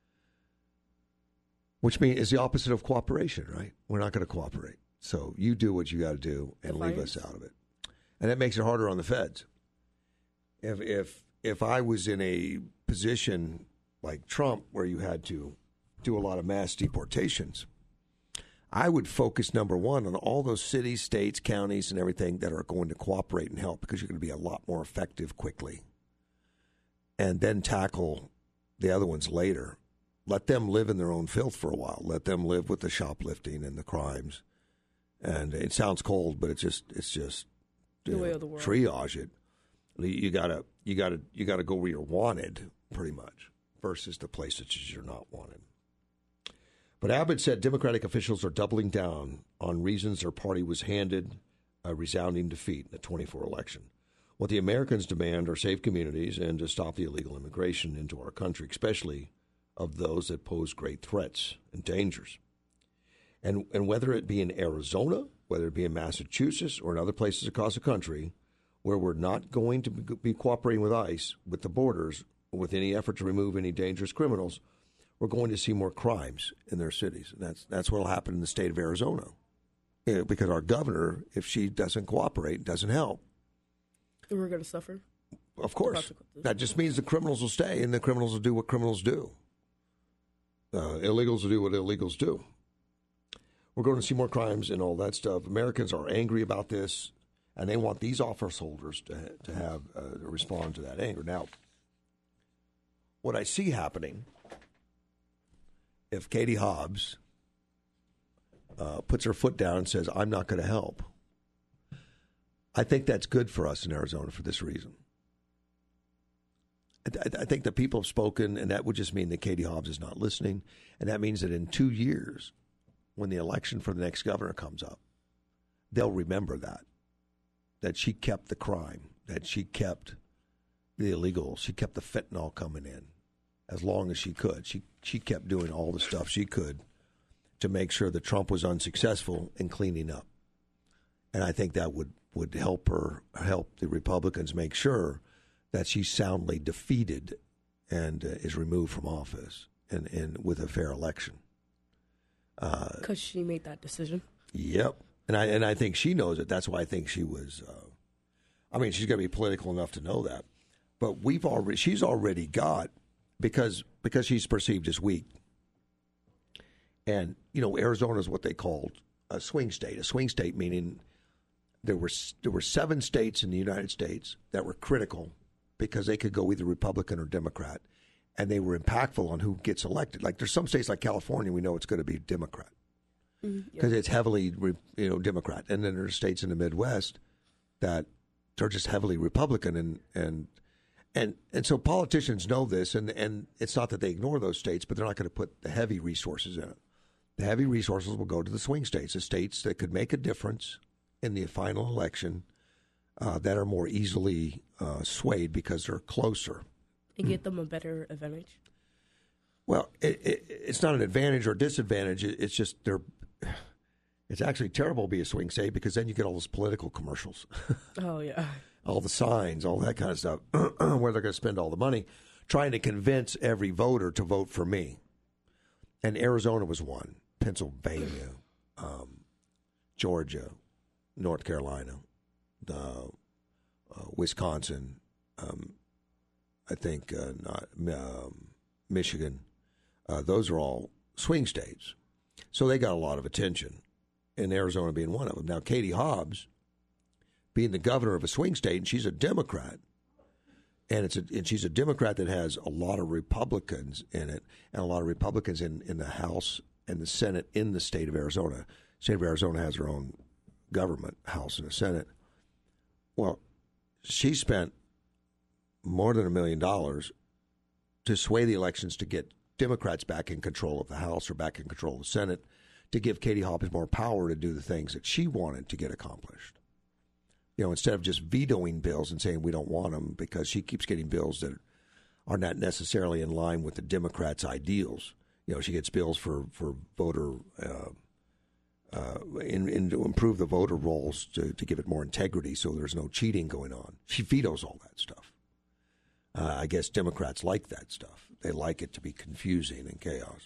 Which means is the opposite of cooperation, right? We're not going to cooperate. So you do what you got to do and leave us out of it. And that makes it harder on the feds. If if if I was in a position like Trump where you had to do a lot of mass deportations, I would focus, number one, on all those cities, states, counties, and everything that are going to cooperate and help, because you're going to be a lot more effective quickly. And then tackle the other ones later. Let them live in their own filth for a while. Let them live with the shoplifting and the crimes. And it sounds cold, but it's just it's just the way of the world. Triage it. You gotta you gotta you gotta go where you're wanted, pretty much, versus the places you're not wanted. But Abbott said Democratic officials are doubling down on reasons their party was handed a resounding defeat in the twenty-four election. What the Americans demand are safe communities and to stop the illegal immigration into our country, especially of those that pose great threats and dangers. And and whether it be in Arizona, whether it be in Massachusetts, or in other places across the country, where we're not going to be cooperating with ICE, with the borders, or with any effort to remove any dangerous criminals, we're going to see more crimes in their cities. And that's that's what will happen in the state of Arizona. You know, because our governor, if she doesn't cooperate, doesn't help, we're going to suffer. Of course. That just means the criminals will stay, and the criminals will do what criminals do. Uh, illegals will do what illegals do. We're going to see more crimes and all that stuff. Americans are angry about this, and they want these office holders to to have uh, to respond to that anger. Now, what I see happening, if Katie Hobbs uh, puts her foot down and says, "I'm not going to help," I think that's good for us in Arizona for this reason. I, th- I think the people have spoken, and that would just mean that Katie Hobbs is not listening, and that means that in two years, when the election for the next governor comes up, they'll remember that, that she kept the crime, that she kept the illegal, she kept the fentanyl coming in as long as she could. She she kept doing all the stuff she could to make sure that Trump was unsuccessful in cleaning up. And I think that would, would help her, help the Republicans make sure that she's soundly defeated and uh, is removed from office and, and with a fair election. Because uh, she made that decision. Yep. And I and I think she knows it. That's why I think she was, uh, I mean, she's going to be political enough to know that. But we've already, she's already got, because because she's perceived as weak And, you know, Arizona is what they called a swing state. A swing state meaning there were there were seven states in the United States that were critical because they could go either Republican or Democrat, and they were impactful on who gets elected. Like there's some states like California, we know it's going to be Democrat because mm-hmm. yeah. it's heavily, you know, Democrat. And then there's states in the Midwest that are just heavily Republican, and and and and so politicians know this, and and it's not that they ignore those states, but they're not going to put the heavy resources in it. The heavy resources will go to the swing states, the states that could make a difference in the final election, uh, that are more easily uh, swayed because they're closer. And get them a better advantage? Well, it, it, it's not an advantage or disadvantage. It, it's just they're. It's actually terrible to be a swing state because then you get all those political commercials. Oh, yeah. All the signs, all that kind of stuff, where they're going to spend all the money trying to convince every voter to vote for me. And Arizona was one, Pennsylvania, um, Georgia, North Carolina, uh, uh, Wisconsin, um, I think uh, not, um, Michigan. Uh, those are all swing states. So they got a lot of attention, and Arizona being one of them. Now, Katie Hobbs, being the governor of a swing state, and she's a Democrat, and it's a, and she's a Democrat that has a lot of Republicans in it, and a lot of Republicans in, in the House and the Senate in the state of Arizona. The state of Arizona has her own government, House and a Senate. Well, she spent more than a million dollars to sway the elections to get Democrats back in control of the House or back in control of the Senate, to give Katie Hobbs more power to do the things that she wanted to get accomplished. You know, instead of just vetoing bills and saying we don't want them, because she keeps getting bills that are not necessarily in line with the Democrats' ideals. You know, she gets bills for, for voter, uh, uh, in, in to improve the voter rolls to, to give it more integrity so there's no cheating going on. She vetoes all that stuff. Uh, I guess Democrats like that stuff. They like it to be confusing and chaos.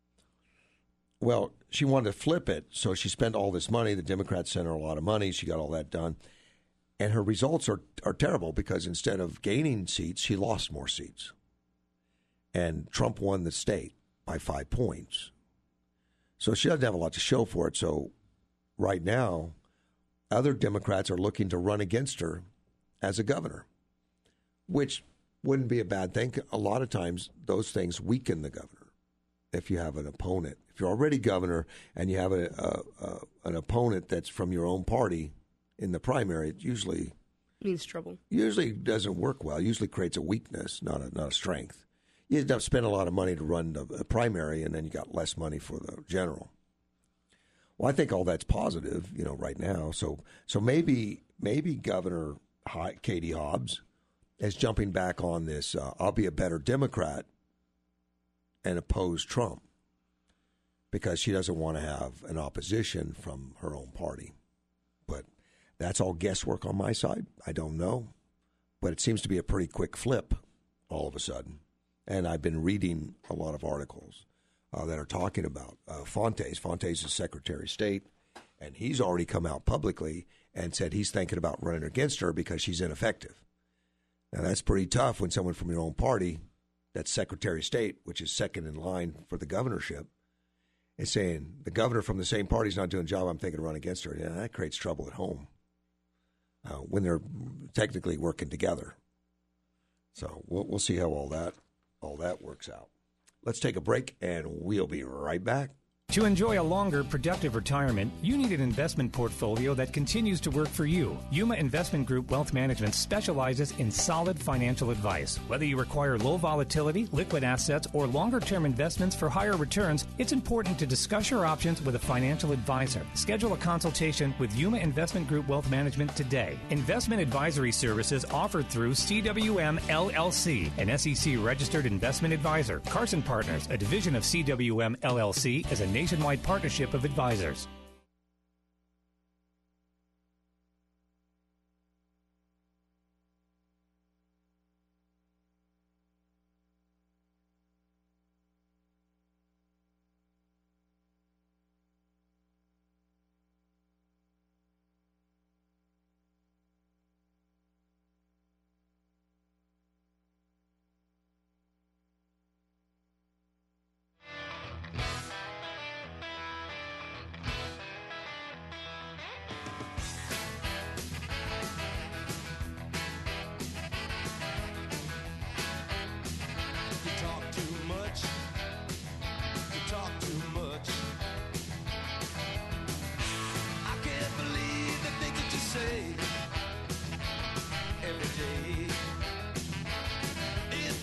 Well, she wanted to flip it, so she spent all this money. The Democrats sent her a lot of money. She got all that done. And her results are, are terrible because instead of gaining seats, she lost more seats. And Trump won the state by five points. So she doesn't have a lot to show for it. So right now, other Democrats are looking to run against her as a governor, which wouldn't be a bad thing. A lot of times, those things weaken the governor. If you have an opponent, if you're already governor and you have a, a, a an opponent that's from your own party in the primary, it usually means trouble. Usually doesn't work well. It usually creates a weakness, not a not a strength. You end up spending a lot of money to run the, a primary, and then you got less money for the general. Well, I think all that's positive, you know, right now. So so maybe maybe Governor Katie Hobbs is jumping back on this. Uh, I'll be a better Democrat and oppose Trump because she doesn't want to have an opposition from her own party. But that's all guesswork on my side. I don't know. But it seems to be a pretty quick flip all of a sudden. And I've been reading a lot of articles uh, that are talking about uh, Fontes. Fontes is Secretary of State, and he's already come out publicly and said he's thinking about running against her because she's ineffective. Now, that's pretty tough when someone from your own party, that's Secretary of State, which is second in line for the governorship, is saying the governor from the same party is not doing a job, I'm thinking to run against her. Yeah, that creates trouble at home uh, when they're technically working together. So we'll, we'll see how all that all that works out. Let's take a break, and we'll be right back. To enjoy a longer, productive retirement, you need an investment portfolio that continues to work for you. Yuma Investment Group Wealth Management specializes in solid financial advice. Whether you require low volatility, liquid assets, or longer-term investments for higher returns, it's important to discuss your options with a financial advisor. Schedule a consultation with Yuma Investment Group Wealth Management today. Investment advisory services offered through C W M L L C, an S E C-registered investment advisor. Carson Partners, a division of C W M L L C, is a nationwide partnership of advisors.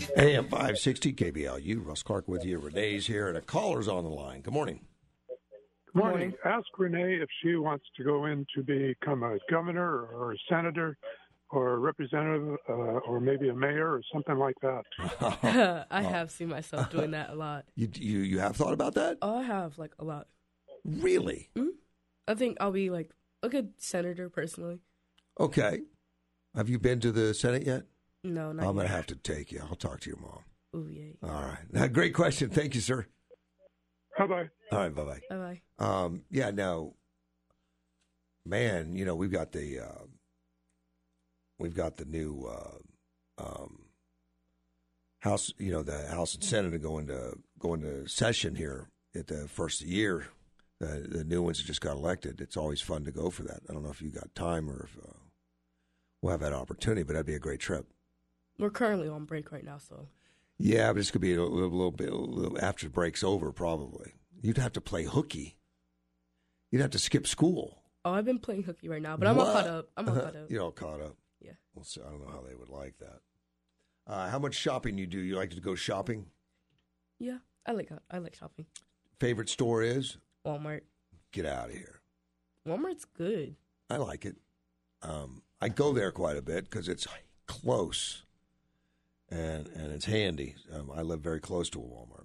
A M five sixty K B L U. Russ Clark with you. Renee's here, and a caller's on the line. Good morning. Good morning. Ask Renee if she wants to go in to become a governor or a senator or a representative uh, or maybe a mayor or something like that. I have seen myself doing that a lot. You you you have thought about that? Oh, I have, like, a lot. Really? Mm-hmm. I think I'll be, like, a good senator, personally. Okay. Have you been to the Senate yet? No, not I'm going yet. to have to take you. I'll talk to your mom. Ooh, yay. All right. Now, great question. Thank you, sir. Bye-bye. All right, bye-bye. Bye-bye. Um, yeah, now, man, you know, we've got the uh, we've got the new uh, um, House, you know, the House and Senate are going to go into session here at the first of the year. The, the new ones that just got elected. It's always fun to go for that. I don't know if you got time or if uh, we'll have that opportunity, but that'd be a great trip. We're currently on break right now, so. Yeah, but this could be a little, a little bit a little after the break's over, probably. You'd have to play hooky. You'd have to skip school. Oh, I've been playing hooky right now, but I'm what? all caught up. I'm all caught up. You're all caught up. Yeah. We'll see. I don't know how they would like that. Uh, how much shopping you do? You like to go shopping? Yeah, I like I like shopping. Favorite store is? Walmart. Get out of here. Walmart's good. I like it. Um, I go there quite a bit because it's close and and it's handy. Um, I live very close to a Walmart.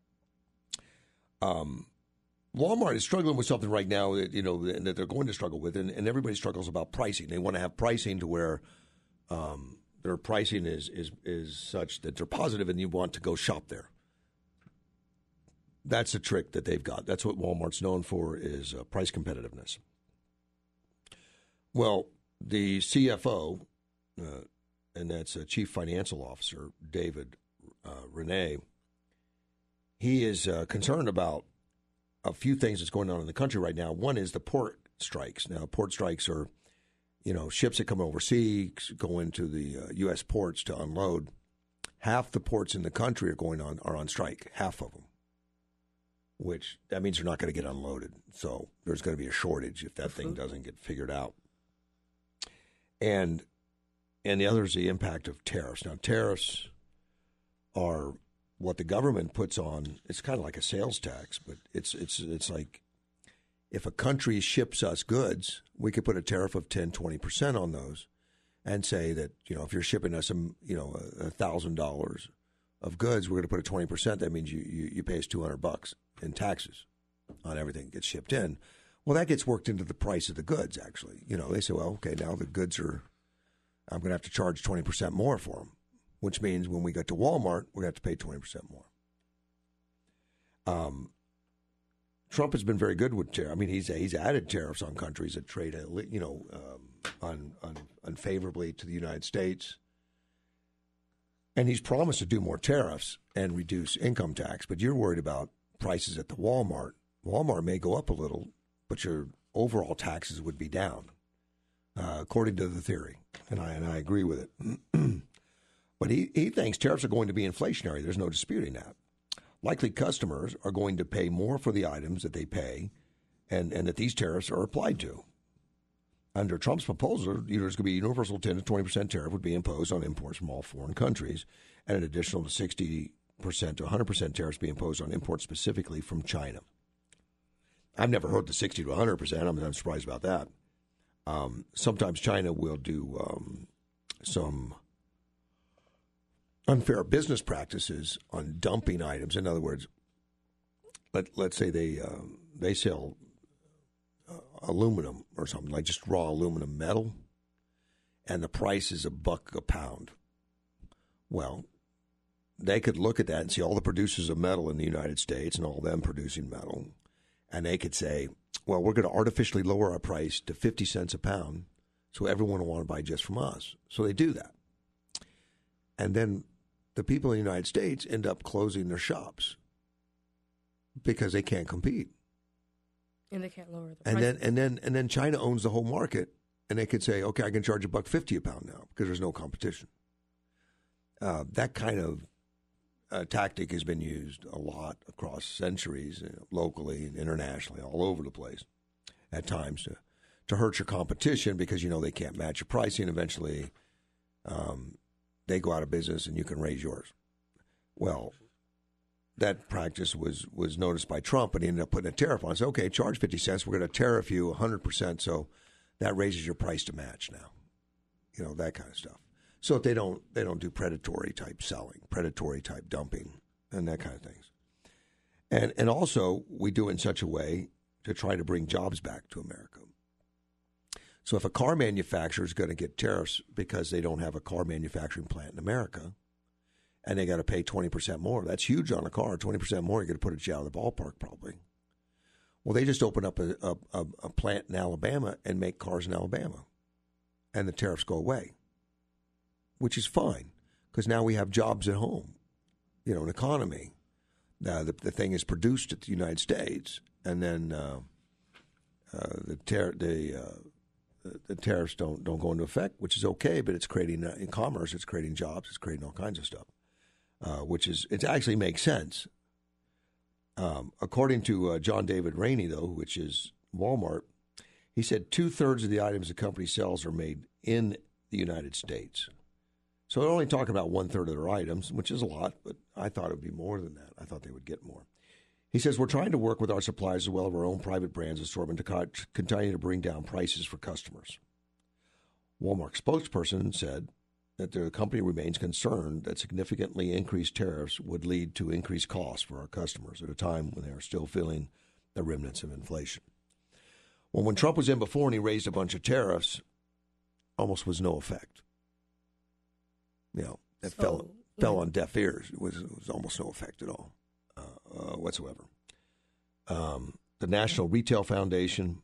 Um, Walmart is struggling with something right now that, you know, that they're going to struggle with, and, and everybody struggles about pricing. They want to have pricing to where um, their pricing is, is is such that they're positive and you want to go shop there. That's a trick that they've got. That's what Walmart's known for, is uh, price competitiveness. Well, the C F O, uh, and that's a Chief Financial Officer, David uh, Renee, he is uh, concerned about a few things that's going on in the country right now. One is the port strikes. Now, port strikes are, you know, ships that come overseas, go into the uh, U S ports to unload. Half the ports in the country are going on are on strike, half of them. Which, that means they're not going to get unloaded. So there's going to be a shortage if that thing doesn't get figured out. And and the other is the impact of tariffs. Now, tariffs are what the government puts on. It's kind of like a sales tax, but it's it's it's like if a country ships us goods, we could put a tariff of ten, twenty percent on those and say that, you know, if you're shipping us, some, you know, a thousand dollars of goods, we're going to put a twenty percent. That means you, you, you pay us two hundred bucks in taxes on everything that gets shipped in. Well, that gets worked into the price of the goods, actually. You know, they say, well, okay, now the goods are, I'm going to have to charge twenty percent more for them, which means when we get to Walmart, we're going to have to pay twenty percent more. Um, Trump has been very good with tariffs. I mean, he's he's added tariffs on countries that trade, you know, um, un, un, unfavorably to the United States. And he's promised to do more tariffs and reduce income tax. But you're worried about prices at the Walmart. Walmart may go up a little, but your overall taxes would be down, uh, according to the theory. And I and I agree with it. But he, he thinks tariffs are going to be inflationary. There's no disputing that. Likely customers are going to pay more for the items that they pay and, and that these tariffs are applied to. Under Trump's proposal, you know, there's going to be a universal ten to twenty percent tariff would be imposed on imports from all foreign countries, and an additional sixty percent to one hundred percent tariffs be imposed on imports specifically from China. I've never heard the sixty to one hundred percent. I'm, I'm surprised about that. Um, sometimes China will do um, some unfair business practices on dumping items. In other words, let, let's say they um, they sell uh, aluminum or something, like just raw aluminum metal, and the price is a buck a pound. Well, they could look at that and see all the producers of metal in the United States and all of them producing metal, and they could say, well, we're going to artificially lower our price to fifty cents a pound, so everyone will want to buy just from us. So they do that. And then the people in the United States end up closing their shops because they can't compete. And they can't lower the price. And then and then and then China owns the whole market, and they could say, okay, I can charge a buck fifty a pound now because there's no competition. Uh, that kind of uh, tactic has been used a lot across centuries, you know, locally and internationally, all over the place, at times to to hurt your competition because you know they can't match your pricing. Eventually, um, they go out of business, and you can raise yours. Well, that practice was, was noticed by Trump, and he ended up putting a tariff on it. So, okay, charge fifty cents. We're going to tariff you one hundred percent, so that raises your price to match now. You know, that kind of stuff. So they don't they don't do predatory type selling, predatory type dumping, and that kind of things. And and also we do it in such a way to try to bring jobs back to America. So if a car manufacturer is going to get tariffs because they don't have a car manufacturing plant in America, and they got to pay twenty percent more, that's huge on a car. twenty percent more, you're going to put it out of the ballpark probably. Well, they just open up a, a, a plant in Alabama and make cars in Alabama, and the tariffs go away, which is fine because now we have jobs at home, you know, an economy. Uh, the, the thing is produced at the United States, and then uh, uh, the ter- the, uh, the the tariffs don't don't go into effect, which is okay. But it's creating uh, in commerce, it's creating jobs, it's creating all kinds of stuff, uh, which is it actually makes sense. Um, according to uh, John David Rainey, though, which is Walmart, he said two thirds of the items the company sells are made in the United States. So they're only talking about one third of their items, which is a lot, but I thought it would be more than that. I thought they would get more. He says, we're trying to work with our suppliers as well as our own private brands assortment to co- continue to bring down prices for customers. Walmart spokesperson said that the company remains concerned that significantly increased tariffs would lead to increased costs for our customers at a time when they are still feeling the remnants of inflation. Well, when Trump was in before and he raised a bunch of tariffs, almost was no effect. You know, that so, fell fell yeah. on deaf ears. It was, it was almost no effect at all, uh, uh, whatsoever. Um, the National Retail Foundation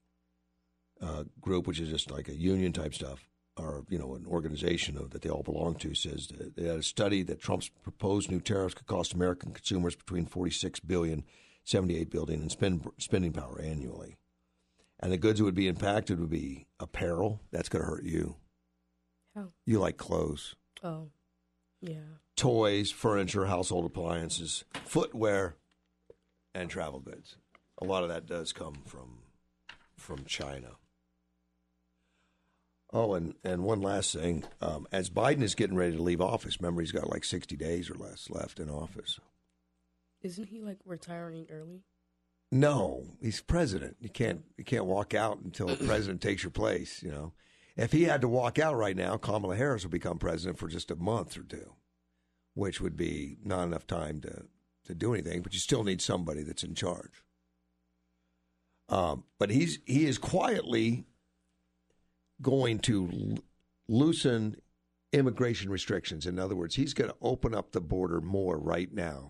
uh, group, which is just like a union type stuff, or you know, an organization of, that they all belong to, says that they had a study that Trump's proposed new tariffs could cost American consumers between forty-six billion dollars, seventy-eight billion dollars in spend, spending power annually. And the goods that would be impacted would be apparel. That's going to hurt you. How? You like clothes. Oh, yeah. Toys, furniture, household appliances, footwear, and travel goods. A lot of that does come from from China. Oh, and, and one last thing. Um, as Biden is getting ready to leave office, remember he's got like sixty days or less left in office. Isn't he like retiring early? No, he's president. You can't you can't walk out until the president takes your place, you know. If he had to walk out right now, Kamala Harris would become president for just a month or two, which would be not enough time to, to do anything, but you still need somebody that's in charge. Um, but he's he is quietly going to l- loosen immigration restrictions. In other words, he's going to open up the border more right now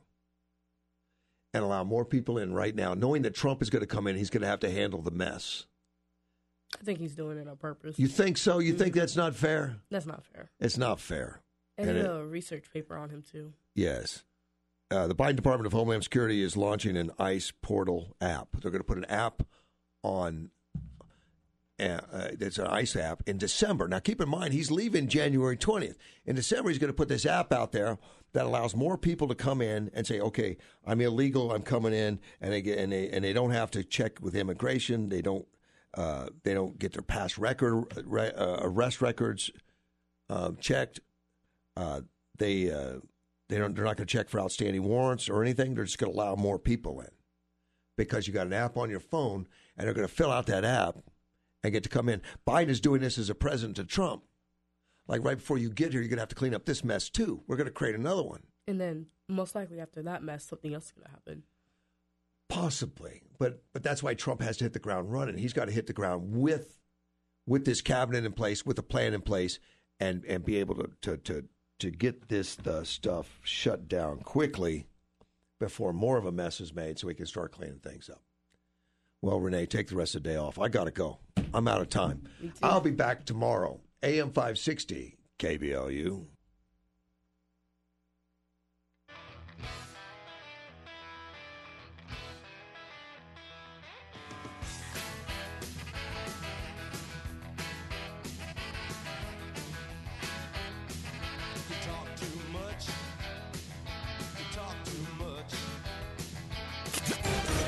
and allow more people in right now, knowing that Trump is going to come in, he's going to have to handle the mess. I think he's doing it on purpose. You think so? You mm-hmm. think that's not fair? That's not fair. It's not fair. And, and a it, research paper on him, too. Yes. Uh, the Biden Department of Homeland Security is launching an ICE portal app. They're going to put an app on, uh, uh, it's an ICE app in December. Now, keep in mind, he's leaving January twentieth. In December, he's going to put this app out there that allows more people to come in and say, okay, I'm illegal, I'm coming in, and they, get, and they, and they don't have to check with immigration. They don't. Uh, they don't get their past record re, uh, arrest records uh, checked. Uh, they uh, they don't. They're not going to check for outstanding warrants or anything. They're just going to allow more people in because you got an app on your phone, and they're going to fill out that app and get to come in. Biden is doing this as a president to Trump. Like right before you get here, you're going to have to clean up this mess too. We're going to create another one, and then most likely after that mess, something else is going to happen. Possibly, but but that's why Trump has to hit the ground running. He's got to hit the ground with with this cabinet in place, with a plan in place, and, and be able to, to, to, to get this uh, stuff shut down quickly before more of a mess is made so we can start cleaning things up. Well, Renee, take the rest of the day off. I got to go. I'm out of time. I'll be back tomorrow, A M five sixty, K B L U.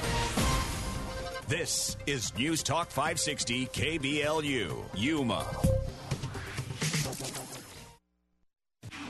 This is News Talk five sixty K B L U, Yuma.